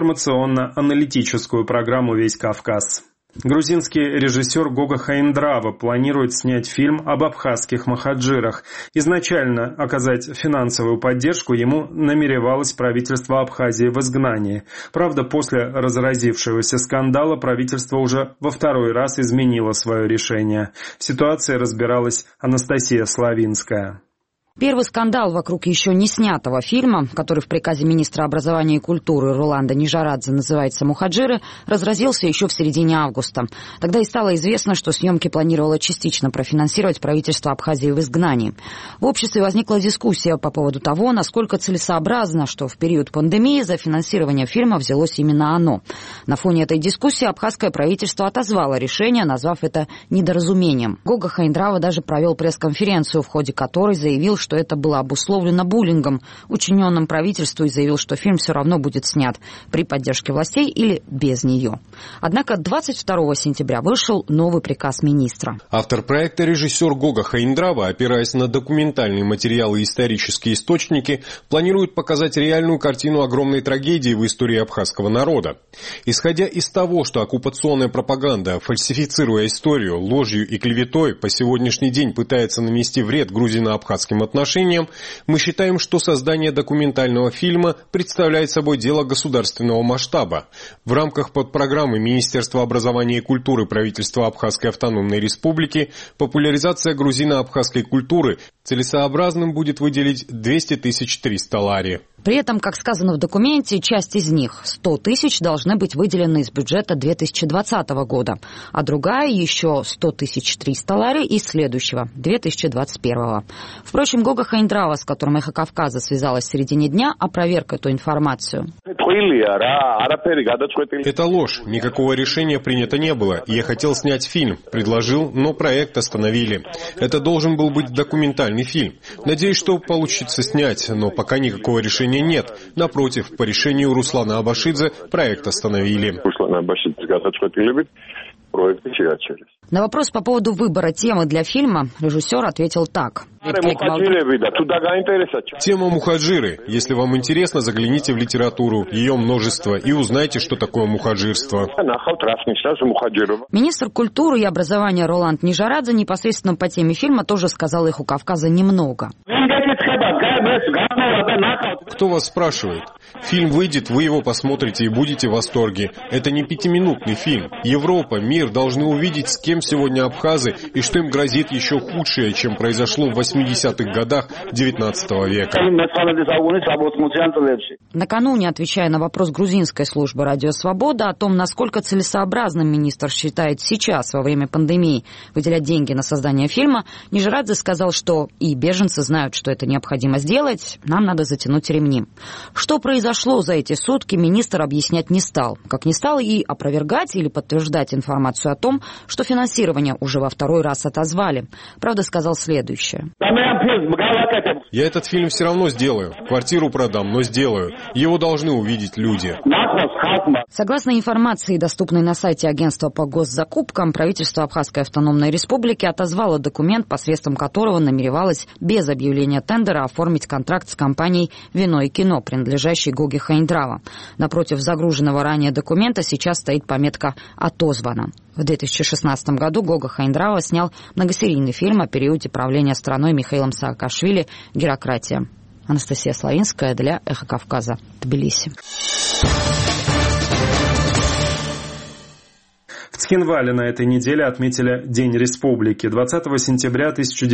информационно-аналитическую программу «Весь Кавказ». Грузинский режиссер Гога Хаиндрава планирует снять фильм об абхазских махаджирах. Изначально оказать финансовую поддержку ему намеревалось правительство Абхазии в изгнании. Правда, после разразившегося скандала правительство уже во второй раз изменило свое решение. В ситуации разбиралась Анастасия Славинская. Первый скандал вокруг еще не снятого фильма, который в приказе министра образования и культуры Роланда Нижарадзе называется «Мухаджиры», разразился еще в середине августа. Тогда и стало известно, что съемки планировало частично профинансировать правительство Абхазии в изгнании. В обществе возникла дискуссия по поводу того, насколько целесообразно, что в период пандемии за финансирование фильма взялось именно оно. На фоне этой дискуссии абхазское правительство отозвало решение, назвав это недоразумением. Гога Хаиндрава даже провел пресс-конференцию, в ходе которой заявил, что это было обусловлено буллингом, учиненным правительству, и заявил, что фильм все равно будет снят при поддержке властей или без нее. Однако 22 сентября вышел новый приказ министра. Автор проекта, режиссер Гога Хаиндрава, опираясь на документальные материалы и исторические источники, планирует показать реальную картину огромной трагедии в истории абхазского народа. Исходя из того, что оккупационная пропаганда, фальсифицируя историю, ложью и клеветой, по сегодняшний день пытается нанести вред грузино-абхазским отношениям, мы считаем, что создание документального фильма представляет собой дело государственного масштаба. В рамках подпрограммы Министерства образования и культуры правительства Абхазской автономной республики «Популяризация грузино-абхазской культуры» целесообразным будет выделить 200 300 лари. При этом, как сказано в документе, часть из них, 100 тысяч, должны быть выделены из бюджета 2020 года, а другая еще 100 300 лари из следующего, 2021. Впрочем, Гога Хаиндрава, с которым «Эхо Кавказа» связалась в середине дня, опроверг эту информацию. Это ложь. Никакого решения принято не было. Я хотел снять фильм. Предложил, но проект остановили. Это должен был быть документальный фильм. Надеюсь, что получится снять, но пока никакого решения нет. Напротив, по решению Руслана Абашидзе проект остановили. На вопрос по поводу выбора темы для фильма режиссер ответил так. Тема мухаджиры. Если вам интересно, загляните в литературу, ее множество, и узнайте, что такое мухаджирство. Министр культуры и образования Роланд Нижарадзе непосредственно по теме фильма тоже сказал «Эху Кавказа» немного. Кто вас спрашивает? Фильм выйдет, вы его посмотрите и будете в восторге. Это не 5-минутный фильм. Европа, мир должны увидеть, с кем сегодня абхазы и что им грозит еще худшее, чем произошло в 80-х годах 19 века. Накануне, отвечая на вопрос грузинской службы «Радио Свобода» о том, насколько целесообразным министр считает сейчас, во время пандемии, выделять деньги на создание фильма, Нижарадзе сказал, что и беженцы знают, что это необходимо сделать, нам надо затянуть ремни. Что произошло за эти сутки, министр объяснять не стал. Как не стал и опровергать или подтверждать информацию о том, что финансирование уже во второй раз отозвали. Правда, сказал следующее. Я этот фильм все равно сделаю. Квартиру продам, но сделаю. Его должны увидеть люди. Согласно информации, доступной на сайте агентства по госзакупкам, правительство Абхазской автономной республики отозвало документ, посредством которого намеревалось без объявления тендера оформить подписать контракт с компанией «Вино и кино», принадлежащей Гоге Хаиндрава. Напротив загруженного ранее документа сейчас стоит пометка «Отозвано». В 2016 году Гога Хаиндрава снял многосерийный фильм о периоде правления страной Михаилом Саакашвили «Герократия». Анастасия Славинская для «Эхо Кавказа», Тбилиси. В Цхинвале на этой неделе отметили День Республики. 20 сентября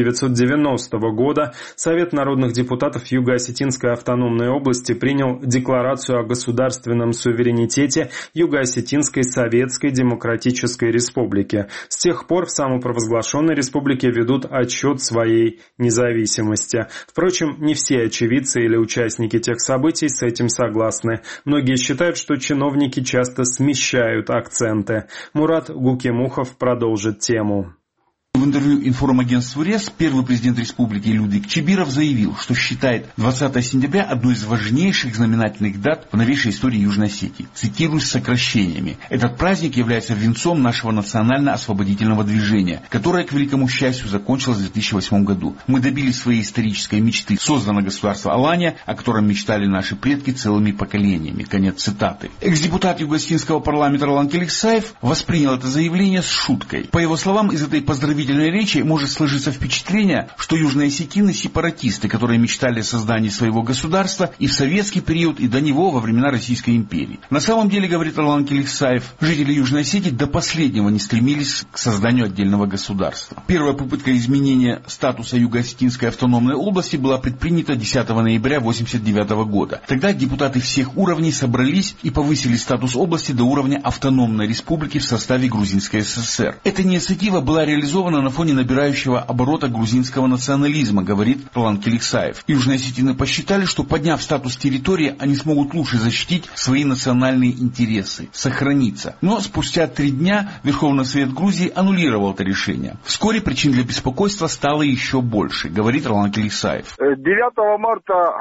1990 года Совет народных депутатов Юго-Осетинской автономной области принял Декларацию о государственном суверенитете Юго-Осетинской Советской Демократической Республики. С тех пор в самопровозглашенной республике ведут отчет своей независимости. Впрочем, не все очевидцы или участники тех событий с этим согласны. Многие считают, что чиновники часто смещают акценты. Мурат Гукемухов продолжит тему. В интервью информагентству РЕС первый президент республики Людвиг Чибиров заявил, что считает 20 сентября одной из важнейших знаменательных дат в новейшей истории Южной Осетии. Цитирую с сокращениями. Этот праздник является венцом нашего национально-освободительного движения, которое, к великому счастью, закончилось в 2008 году. Мы добились своей исторической мечты. Создано государство Алания, о котором мечтали наши предки целыми поколениями. Конец цитаты. Экс-депутат Юго-Осетинского парламента Ролан Келиксаев воспринял это заявление с шуткой. По его словам, из этой поздравительной речи может сложиться впечатление, что южные осетины – сепаратисты, которые мечтали о создании своего государства и в советский период, и до него во времена Российской империи. На самом деле, говорит Ролан Келиксаев, жители Южной Осетии до последнего не стремились к созданию отдельного государства. Первая попытка изменения статуса Юго-Осетинской автономной области была предпринята 10 ноября 1989 года. Тогда депутаты всех уровней собрались и повысили статус области до уровня автономной республики в составе Грузинской ССР. Эта инициатива была реализована на фоне набирающего оборота грузинского национализма, говорит Ролан Келиксаев. Южные осетины посчитали, что подняв статус территории, они смогут лучше защитить свои национальные интересы, сохраниться. Но спустя 3 дня Верховный Совет Грузии аннулировал это решение. Вскоре причин для беспокойства стало еще больше, говорит Ролан Келиксаев. 9 марта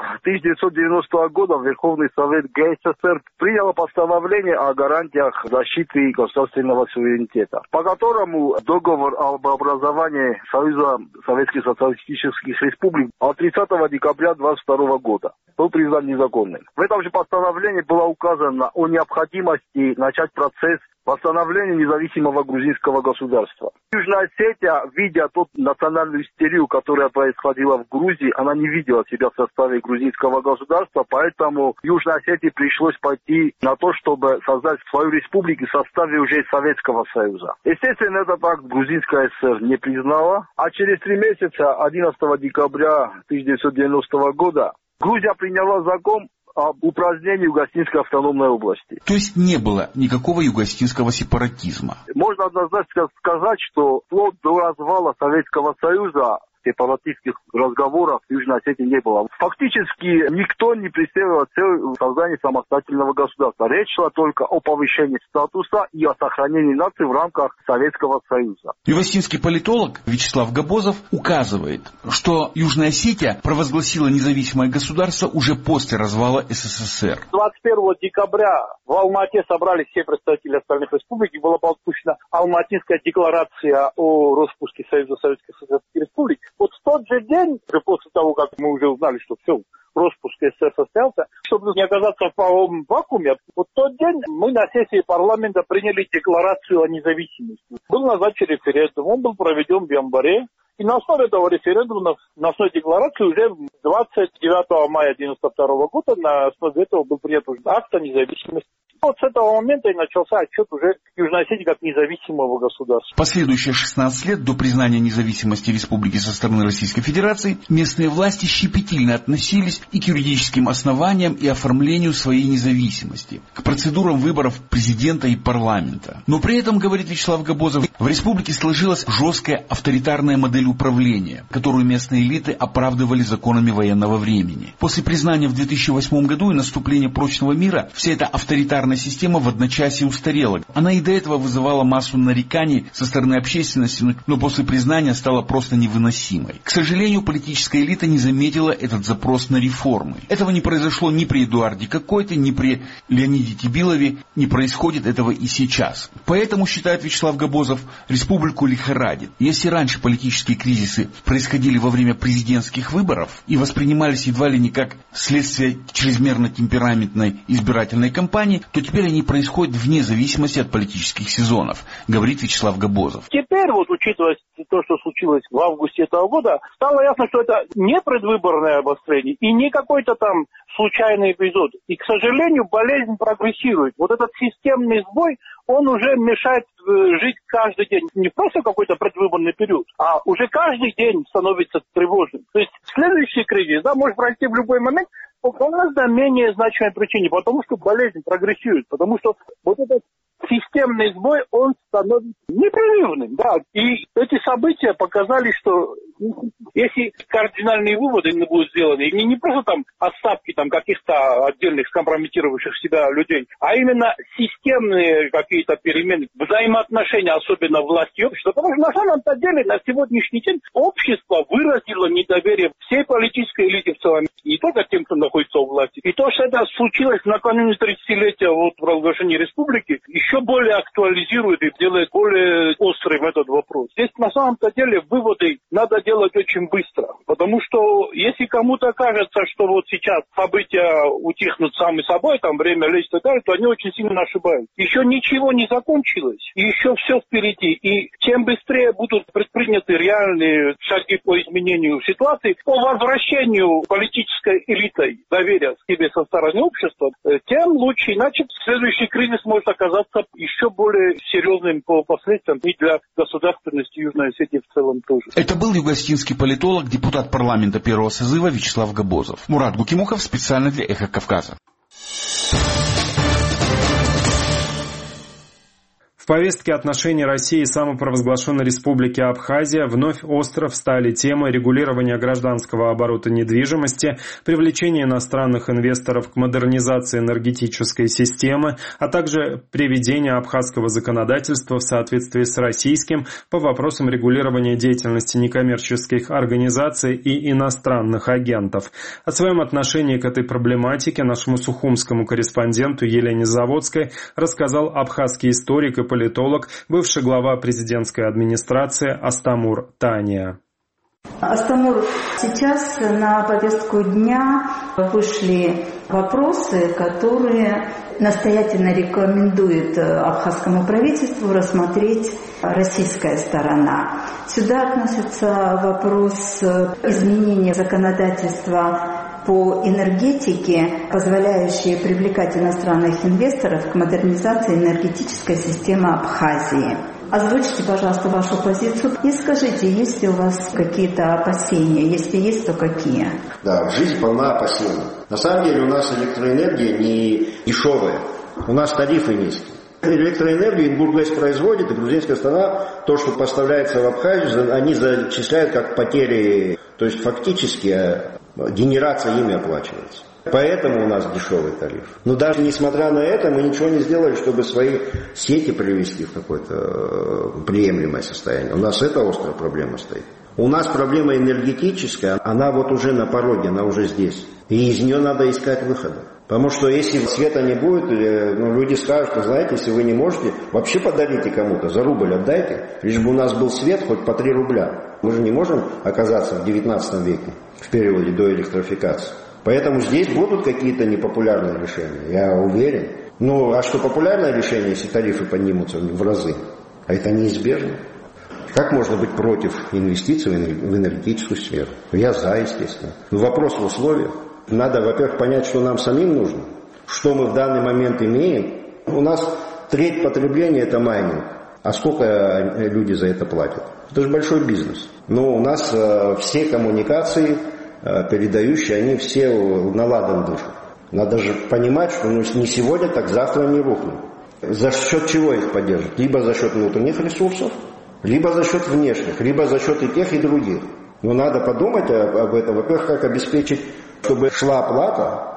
1990 года Верховный Совет ГССР принял постановление о гарантиях защиты государственного суверенитета, по которому договор об образовании Союза Советских Социалистических Республик от 30 декабря 1922 года был признан незаконным. В этом же постановлении было указано о необходимости начать процесс восстановления независимого грузинского государства. Южная Осетия, видя ту национальную истерию, которая происходила в Грузии, она не видела себя в составе грузинского государства, поэтому Южной Осетии пришлось пойти на то, чтобы создать свою республику в составе уже Советского Союза. Естественно, этот акт Грузинская ССР не признала, а через 3 месяца, 11 декабря 1990 года, Грузия приняла закон об упразднении Юго-Осетинской автономной области. То есть не было никакого юго-осетинского сепаратизма? Можно однозначно сказать, что вплоть до развала Советского Союза сепаратистских разговоров в Южной Осетии не было. Фактически никто не преследовал цель создания самостоятельного государства. Речь шла только о повышении статуса и о сохранении нации в рамках Советского Союза. Юго-осетинский политолог Вячеслав Габозов указывает, что Южная Осетия провозгласила независимое государство уже после развала СССР. 21 декабря в Алмате собрались все представители остальных республик, и была подписана Алматинская декларация о распуске Союза Советских Социалистических Республик. Вот в тот же день, после того, как мы уже узнали, что все, распуск СССР состоялся, чтобы не оказаться в правовом вакууме, вот в тот день мы на сессии парламента приняли декларацию о независимости. Был назначен референдум, он был проведен в январе, и на основе этого референдума, на основе декларации уже 29 мая 1992 года на основе этого был принят акт о независимости. Вот с этого момента и начался отчет уже Южной Осетии как независимого государства. Последующие 16 лет до признания независимости республики со стороны Российской Федерации местные власти щепетильно относились и к юридическим основаниям и оформлению своей независимости, к процедурам выборов президента и парламента. Но при этом, говорит Вячеслав Габозов, в республике сложилась жесткая авторитарная модель управления, которую местные элиты оправдывали законами военного времени. После признания в 2008 году и наступления прочного мира вся эта авторитарная транспортная система в одночасье устарела. Она и до этого вызывала массу нареканий со стороны общественности, но после признания стала просто невыносимой. К сожалению, политическая элита не заметила этот запрос на реформы. Этого не произошло ни при Эдуарде Какойте, ни при Леониде Тибилове, не происходит этого и сейчас. Поэтому, считает Вячеслав Габозов, республику лихорадит. Если раньше политические кризисы происходили во время президентских выборов и воспринимались едва ли не как следствие чрезмерно темпераментной избирательной кампании, то теперь они происходят вне зависимости от политических сезонов, говорит Вячеслав Габозов. Теперь, учитывая то, что случилось в августе этого года, стало ясно, что это не предвыборное обострение и не какой-то там случайный эпизод. И, к сожалению, болезнь прогрессирует. Вот этот системный сбой, он уже мешает жить каждый день. Не просто какой-то предвыборный период, а уже каждый день становится тревожным. То есть следующий кризис, может пройти в любой момент по гораздо менее значимой причине, потому что болезнь прогрессирует, потому что вот этот системный сбой, он становится непрерывным, И эти события показали, что если кардинальные выводы не будут сделаны, и не просто там отставки каких-то отдельных скомпрометировавших себя людей, а именно системные какие-то перемены, взаимоотношения, особенно власти и общества, потому что на самом-то деле на сегодняшний день общество выразило недоверие всей политической элите в целом, не только тем, кто находится у власти. И то, что это случилось накануне 30-летия провозглашения республики, еще более актуализирует и делает более острым этот вопрос. Здесь на самом-то деле выводы надо делать очень быстро, потому что если кому-то кажется, что вот сейчас события утихнут сами собой, время лечь и так далее, то они очень сильно ошибаются. Еще ничего не закончилось, и еще все впереди. И чем быстрее будут предприняты реальные шаги по изменению ситуации, по возвращению политической элитой доверия к себе со стороны общества, тем лучше. Иначе следующий кризис может оказаться еще более серьезным по последствиям и для государственности Южной Осетии в целом тоже. Это был югоосетинский политолог, депутат парламента первого созыва Вячеслав Габозов. Мурат Гукимухов специально для «Эхо Кавказа». В повестке отношений России и самопровозглашенной республики Абхазия вновь остро встали темы регулирования гражданского оборота недвижимости, привлечения иностранных инвесторов к модернизации энергетической системы, а также приведения абхазского законодательства в соответствии с российским по вопросам регулирования деятельности некоммерческих организаций и иностранных агентов. О своем отношении к этой проблематике нашему сухумскому корреспонденту Елене Заводской рассказал абхазский историк и политолог, бывший глава президентской администрации Астамур Тания. Астамур, сейчас на повестку дня вышли вопросы, которые настоятельно рекомендует абхазскому правительству рассмотреть российская сторона. Сюда относится вопрос изменения законодательства по энергетике, позволяющие привлекать иностранных инвесторов к модернизации энергетической системы Абхазии. Озвучьте, пожалуйста, вашу позицию и скажите, есть ли у вас какие-то опасения? Если есть, то какие? Да, жизнь полна опасений. На самом деле у нас электроэнергия не дешевая, у нас тарифы низкие. Электроэнергию Ингургес производит, и грузинская страна, то, что поставляется в Абхазию, они зачисляют как потери, то есть фактически генерация ими оплачивается. Поэтому у нас дешевый тариф. Но даже несмотря на это, мы ничего не сделали, чтобы свои сети привести в какое-то приемлемое состояние. У нас эта острая проблема стоит. У нас проблема энергетическая, она вот уже на пороге, она уже здесь. И из нее надо искать выхода. Потому что если света не будет, люди скажут, что, знаете, если вы не можете, вообще подарите кому-то, за рубль отдайте, лишь бы у нас был свет хоть по 3 рубля. Мы же не можем оказаться в 19 веке, в периоде до электрификации. Поэтому здесь будут какие-то непопулярные решения, я уверен. Ну, а что популярное решение, если тарифы поднимутся в разы? А это неизбежно. Как можно быть против инвестиций в энергетическую сферу? Я за, естественно. Но вопрос в условиях. Надо, во-первых, понять, что нам самим нужно, что мы в данный момент имеем. У нас треть потребления – это майнинг. А сколько люди за это платят? Это же большой бизнес. Но у нас все коммуникации передающие, они все на ладан дышат. Надо же понимать, что не сегодня, так завтра не рухнут. За счет чего их поддерживать? Либо за счет внутренних ресурсов, либо за счет внешних, либо за счет и тех, и других. Но надо подумать об этом. Во-первых, как обеспечить, чтобы шла оплата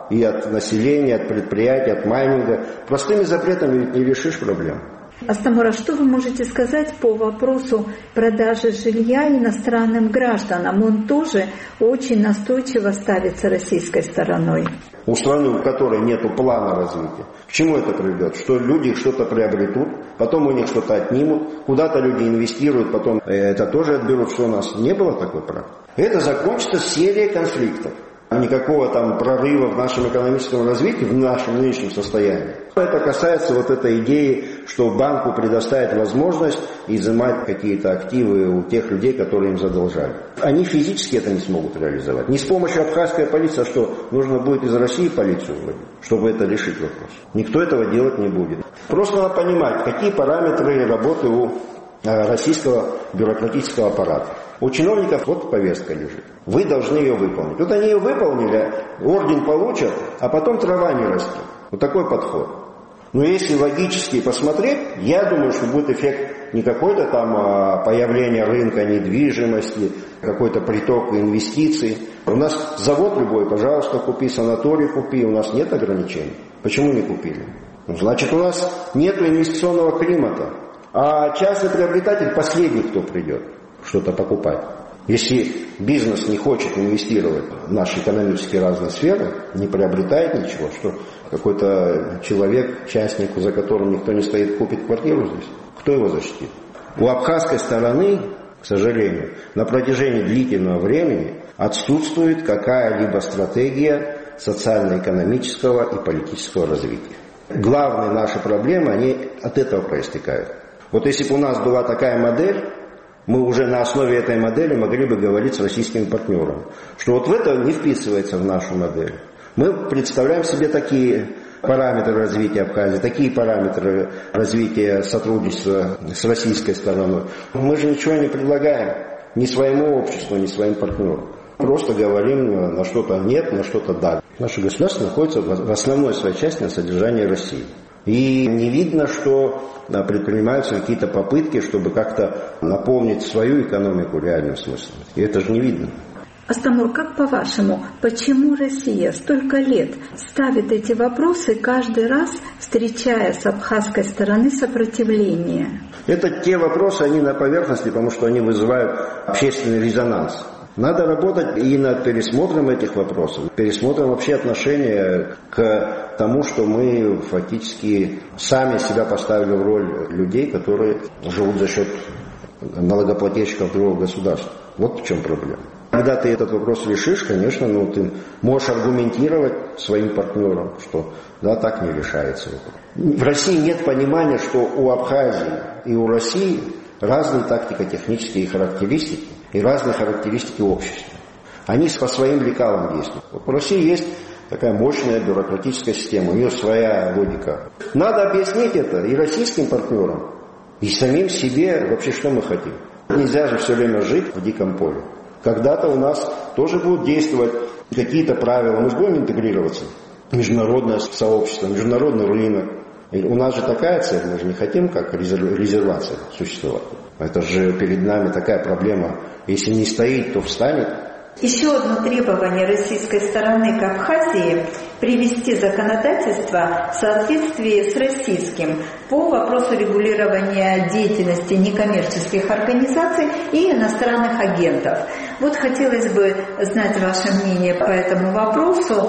и от населения, от предприятий, от майнинга. Простыми запретами ведь не решишь проблем. Астамур, а что вы можете сказать по вопросу продажи жилья иностранным гражданам? Он тоже очень настойчиво ставится российской стороной. У страны, у которой нет плана развития, к чему это приведет? Что люди что-то приобретут, потом у них что-то отнимут, куда-то люди инвестируют, потом это тоже отберут, что у нас не было такой практики. Это закончится серией конфликтов. Никакого там прорыва в нашем экономическом развитии, в нашем нынешнем состоянии. Это касается вот этой идеи, что банку предоставить возможность изымать какие-то активы у тех людей, которые им задолжали. Они физически это не смогут реализовать. Не с помощью абхазской полиции, а что нужно будет из России полицию вводить, чтобы это решить вопрос. Никто этого делать не будет. Просто надо понимать, какие параметры работы у российского бюрократического аппарата. У чиновников вот повестка лежит. Вы должны ее выполнить. Вот они ее выполнили, орден получат, а потом трава не растет. Вот такой подход. Но если логически посмотреть, я думаю, что будет эффект не какой-то там появление рынка недвижимости, какой-то приток инвестиций. У нас завод любой, пожалуйста, купи, санаторий купи, у нас нет ограничений. Почему не купили? Ну, значит, у нас нет инвестиционного климата. А частный приобретатель последний, кто придет что-то покупать. Если бизнес не хочет инвестировать в наши экономические разные сферы, не приобретает ничего, что какой-то человек, частник, за которым никто не стоит, купит квартиру здесь, кто его защитит? У абхазской стороны, к сожалению, на протяжении длительного времени отсутствует какая-либо стратегия социально-экономического и политического развития. Главные наши проблемы, они от этого проистекают. Вот если бы у нас была такая модель, мы уже на основе этой модели могли бы говорить с российскими партнерами, что вот в это не вписывается в нашу модель. Мы представляем себе такие параметры развития Абхазии, такие параметры развития сотрудничества с российской стороной. Мы же ничего не предлагаем ни своему обществу, ни своим партнерам. Просто говорим на что-то нет, на что-то да. Наше государство находится в основной своей части на содержании России. И не видно, что предпринимаются какие-то попытки, чтобы как-то наполнить свою экономику реальным смыслом. И это же не видно. Астамур, как по-вашему, почему Россия столько лет ставит эти вопросы, каждый раз встречая с абхазской стороны сопротивление? Это те вопросы, они на поверхности, потому что они вызывают общественный резонанс. Надо работать и над пересмотром этих вопросов, пересмотром вообще отношения к тому, что мы фактически сами себя поставили в роль людей, которые живут за счет налогоплательщиков другого государства. Вот в чем проблема. Когда ты этот вопрос решишь, конечно, ты можешь аргументировать своим партнерам, что да, так не решается. В России нет понимания, что у Абхазии и у России разные тактико-технические характеристики и разные характеристики общества. Они по своим лекалам действуют. Вот в России есть такая мощная бюрократическая система, у нее своя логика. Надо объяснить это и российским партнерам, и самим себе вообще, что мы хотим. Нельзя же все время жить в диком поле. Когда-то у нас тоже будут действовать какие-то правила, мы же будем интегрироваться в международное сообщество, международный рынок. И у нас же такая цель, мы же не хотим как резервация существовать. Это же перед нами такая проблема. Если не стоит, то встанет. Еще одно требование российской стороны к Абхазии – привести законодательство в соответствии с российским по вопросу регулирования деятельности некоммерческих организаций и иностранных агентов. Вот хотелось бы знать ваше мнение по этому вопросу,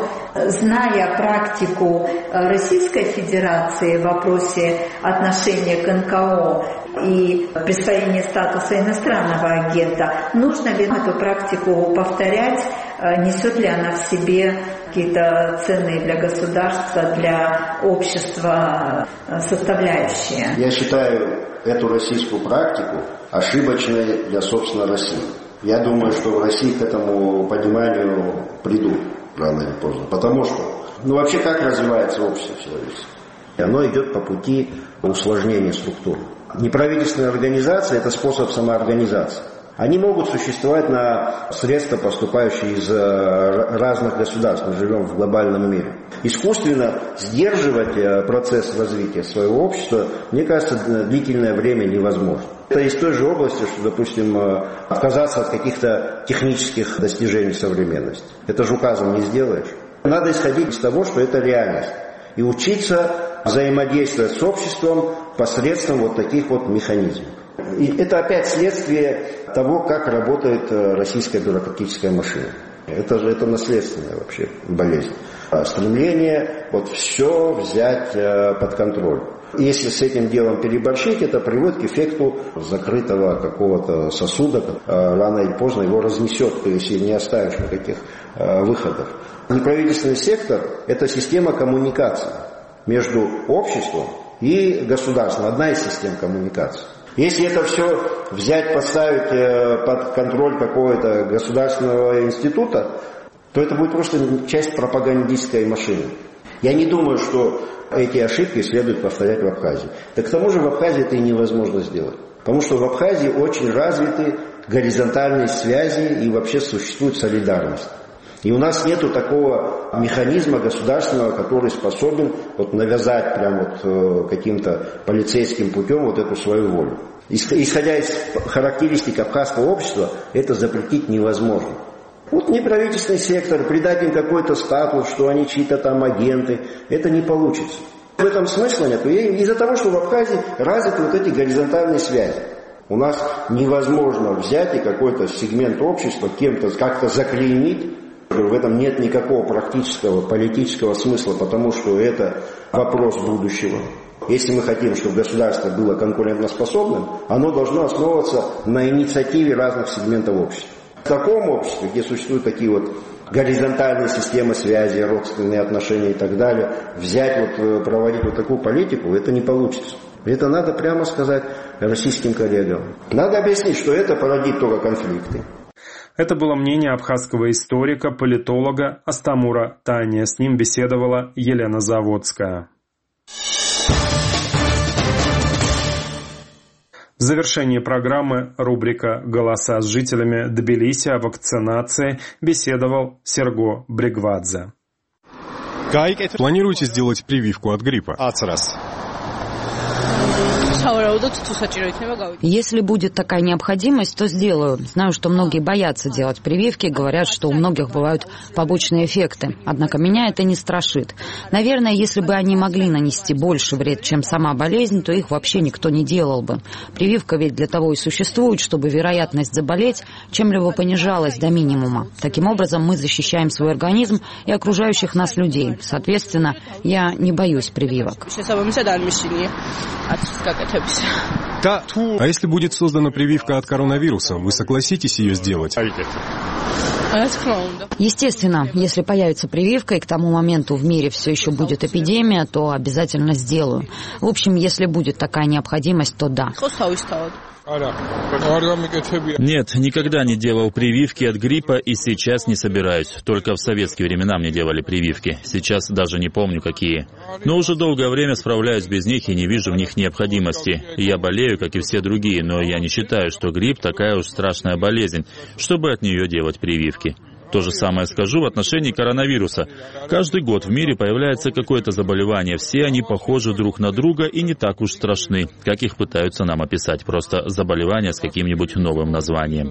зная практику Российской Федерации в вопросе отношения к НКО и присвоения статуса иностранного агента. Нужно ли эту практику повторять? Несет ли она в себе какие-то ценные для государства, для общества составляющие? Я считаю эту российскую практику ошибочной для, собственно, России. Я думаю, что в России к этому пониманию придут рано или поздно. Потому что, вообще как развивается общество человеческое? Оно идет по пути усложнения структур. Неправительственные организации – это способ самоорганизации. Они могут существовать на средства, поступающие из разных государств. Мы живем в глобальном мире. Искусственно сдерживать процесс развития своего общества, мне кажется, длительное время невозможно. Это из той же области, что, допустим, отказаться от каких-то технических достижений современности. Это же указом не сделаешь. Надо исходить из того, что это реальность. И учиться взаимодействовать с обществом посредством вот таких вот механизмов. И это опять следствие того, как работает российская бюрократическая машина. Это наследственная вообще болезнь. Стремление вот все взять под контроль. Если с этим делом переборщить, это приводит к эффекту закрытого какого-то сосуда. Рано или поздно его разнесет, если не оставишь никаких выходов. Неправительственный сектор – это система коммуникации между обществом и государством. Одна из систем коммуникации. Если это все взять, поставить под контроль какого-то государственного института, то это будет просто часть пропагандистской машины. Я не думаю, что эти ошибки следует повторять в Абхазии. Да к тому же в Абхазии это и невозможно сделать. Потому что в Абхазии очень развиты горизонтальные связи и вообще существует солидарность. И у нас нету такого механизма государственного, который способен вот навязать прям вот каким-то полицейским путем вот эту свою волю. Исходя из характеристик абхазского общества, это запретить невозможно. Вот неправительственный сектор, придать им какой-то статус, что они чьи-то там агенты, это не получится. В этом смысла нет. Из-за того, что в Абхазии развиты вот эти горизонтальные связи. У нас невозможно взять и какой-то сегмент общества кем-то как-то заклеймить. В этом нет никакого практического, политического смысла, потому что это вопрос будущего. Если мы хотим, чтобы государство было конкурентоспособным, оно должно основываться на инициативе разных сегментов общества. В таком обществе, где существуют такие вот горизонтальные системы связи, родственные отношения и так далее, взять, вот, проводить вот такую политику, это не получится. Это надо прямо сказать российским коллегам. Надо объяснить, что это породит только конфликты. Это было мнение абхазского историка, политолога Астамура Тания. С ним беседовала Елена Заводская. В завершении программы рубрика «Голоса с жителями Тбилиси» о вакцинации беседовал Серго Бригвадзе. Планируете сделать прививку от гриппа? Если будет такая необходимость, то сделаю. Знаю, что многие боятся делать прививки, говорят, что у многих бывают побочные эффекты. Однако меня это не страшит. Наверное, если бы они могли нанести больше вред, чем сама болезнь, то их вообще никто не делал бы. Прививка ведь для того и существует, чтобы вероятность заболеть чем-либо понижалась до минимума. Таким образом, мы защищаем свой организм и окружающих нас людей. Соответственно, я не боюсь прививок. А если будет создана прививка от коронавируса, вы согласитесь ее сделать? Естественно, если появится прививка и к тому моменту в мире все еще будет эпидемия, то обязательно сделаю. В общем, если будет такая необходимость, то да. Нет, никогда не делал прививки от гриппа и сейчас не собираюсь. Только в советские времена мне делали прививки. Сейчас даже не помню, какие. Но уже долгое время справляюсь без них и не вижу в них необходимости. Я болею, как и все другие, но я не считаю, что грипп такая уж страшная болезнь, чтобы от нее делать прививки. То же самое скажу в отношении коронавируса. Каждый год в мире появляется какое-то заболевание. Все они похожи друг на друга и не так уж страшны, как их пытаются нам описать. Просто заболевание с каким-нибудь новым названием.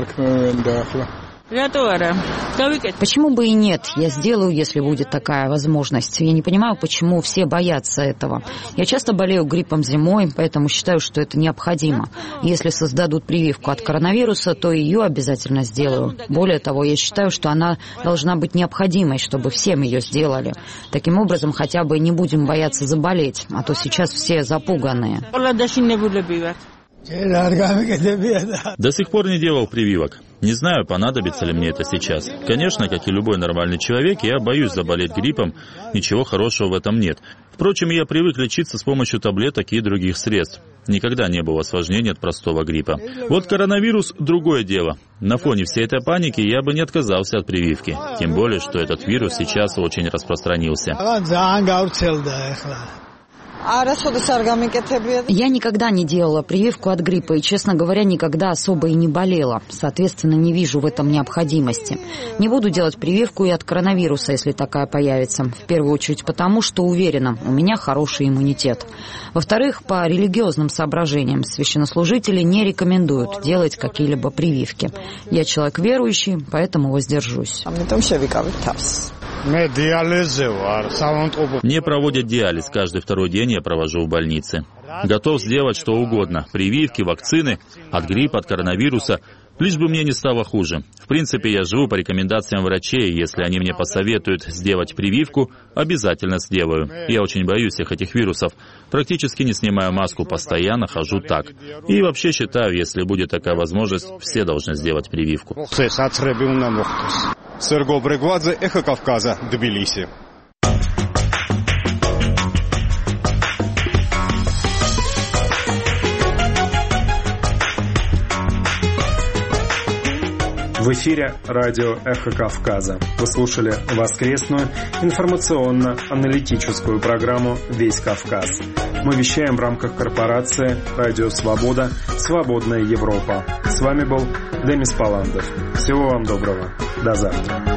Почему бы и нет? Я сделаю, если будет такая возможность. Я не понимаю, почему все боятся этого. Я часто болею гриппом зимой, поэтому считаю, что это необходимо. Если создадут прививку от коронавируса, то ее обязательно сделаю. Более того, я считаю, что она должна быть необходимой, чтобы всем ее сделали. Таким образом, хотя бы не будем бояться заболеть, а то сейчас все запуганные. До сих пор не делал прививок. Не знаю, понадобится ли мне это сейчас. Конечно, как и любой нормальный человек, я боюсь заболеть гриппом. Ничего хорошего в этом нет. Впрочем, я привык лечиться с помощью таблеток и других средств. Никогда не было осложнений от простого гриппа. Вот коронавирус – другое дело. На фоне всей этой паники я бы не отказался от прививки. Тем более, что этот вирус сейчас очень распространился. Я никогда не делала прививку от гриппа и, честно говоря, никогда особо и не болела. Соответственно, не вижу в этом необходимости. Не буду делать прививку и от коронавируса, если такая появится. В первую очередь потому, что уверена, у меня хороший иммунитет. Во-вторых, по религиозным соображениям священнослужители не рекомендуют делать какие-либо прививки. Я человек верующий, поэтому воздержусь. Мне проводят диализ. Каждый второй день я провожу в больнице. Готов сделать что угодно. Прививки, вакцины, от гриппа, от коронавируса. Лишь бы мне не стало хуже. В принципе, я живу по рекомендациям врачей. Если они мне посоветуют сделать прививку, обязательно сделаю. Я очень боюсь всех этих вирусов. Практически не снимаю маску, постоянно хожу так. И вообще считаю, если будет такая возможность, все должны сделать прививку. Серго Брегвадзе, Эхо Кавказа, Тбилиси. В эфире радио «Эхо Кавказа». Вы слушали воскресную информационно-аналитическую программу «Весь Кавказ». Мы вещаем в рамках корпорации «Радио Свобода. Свободная Европа». С вами был Демис Паландов. Всего вам доброго. До завтра.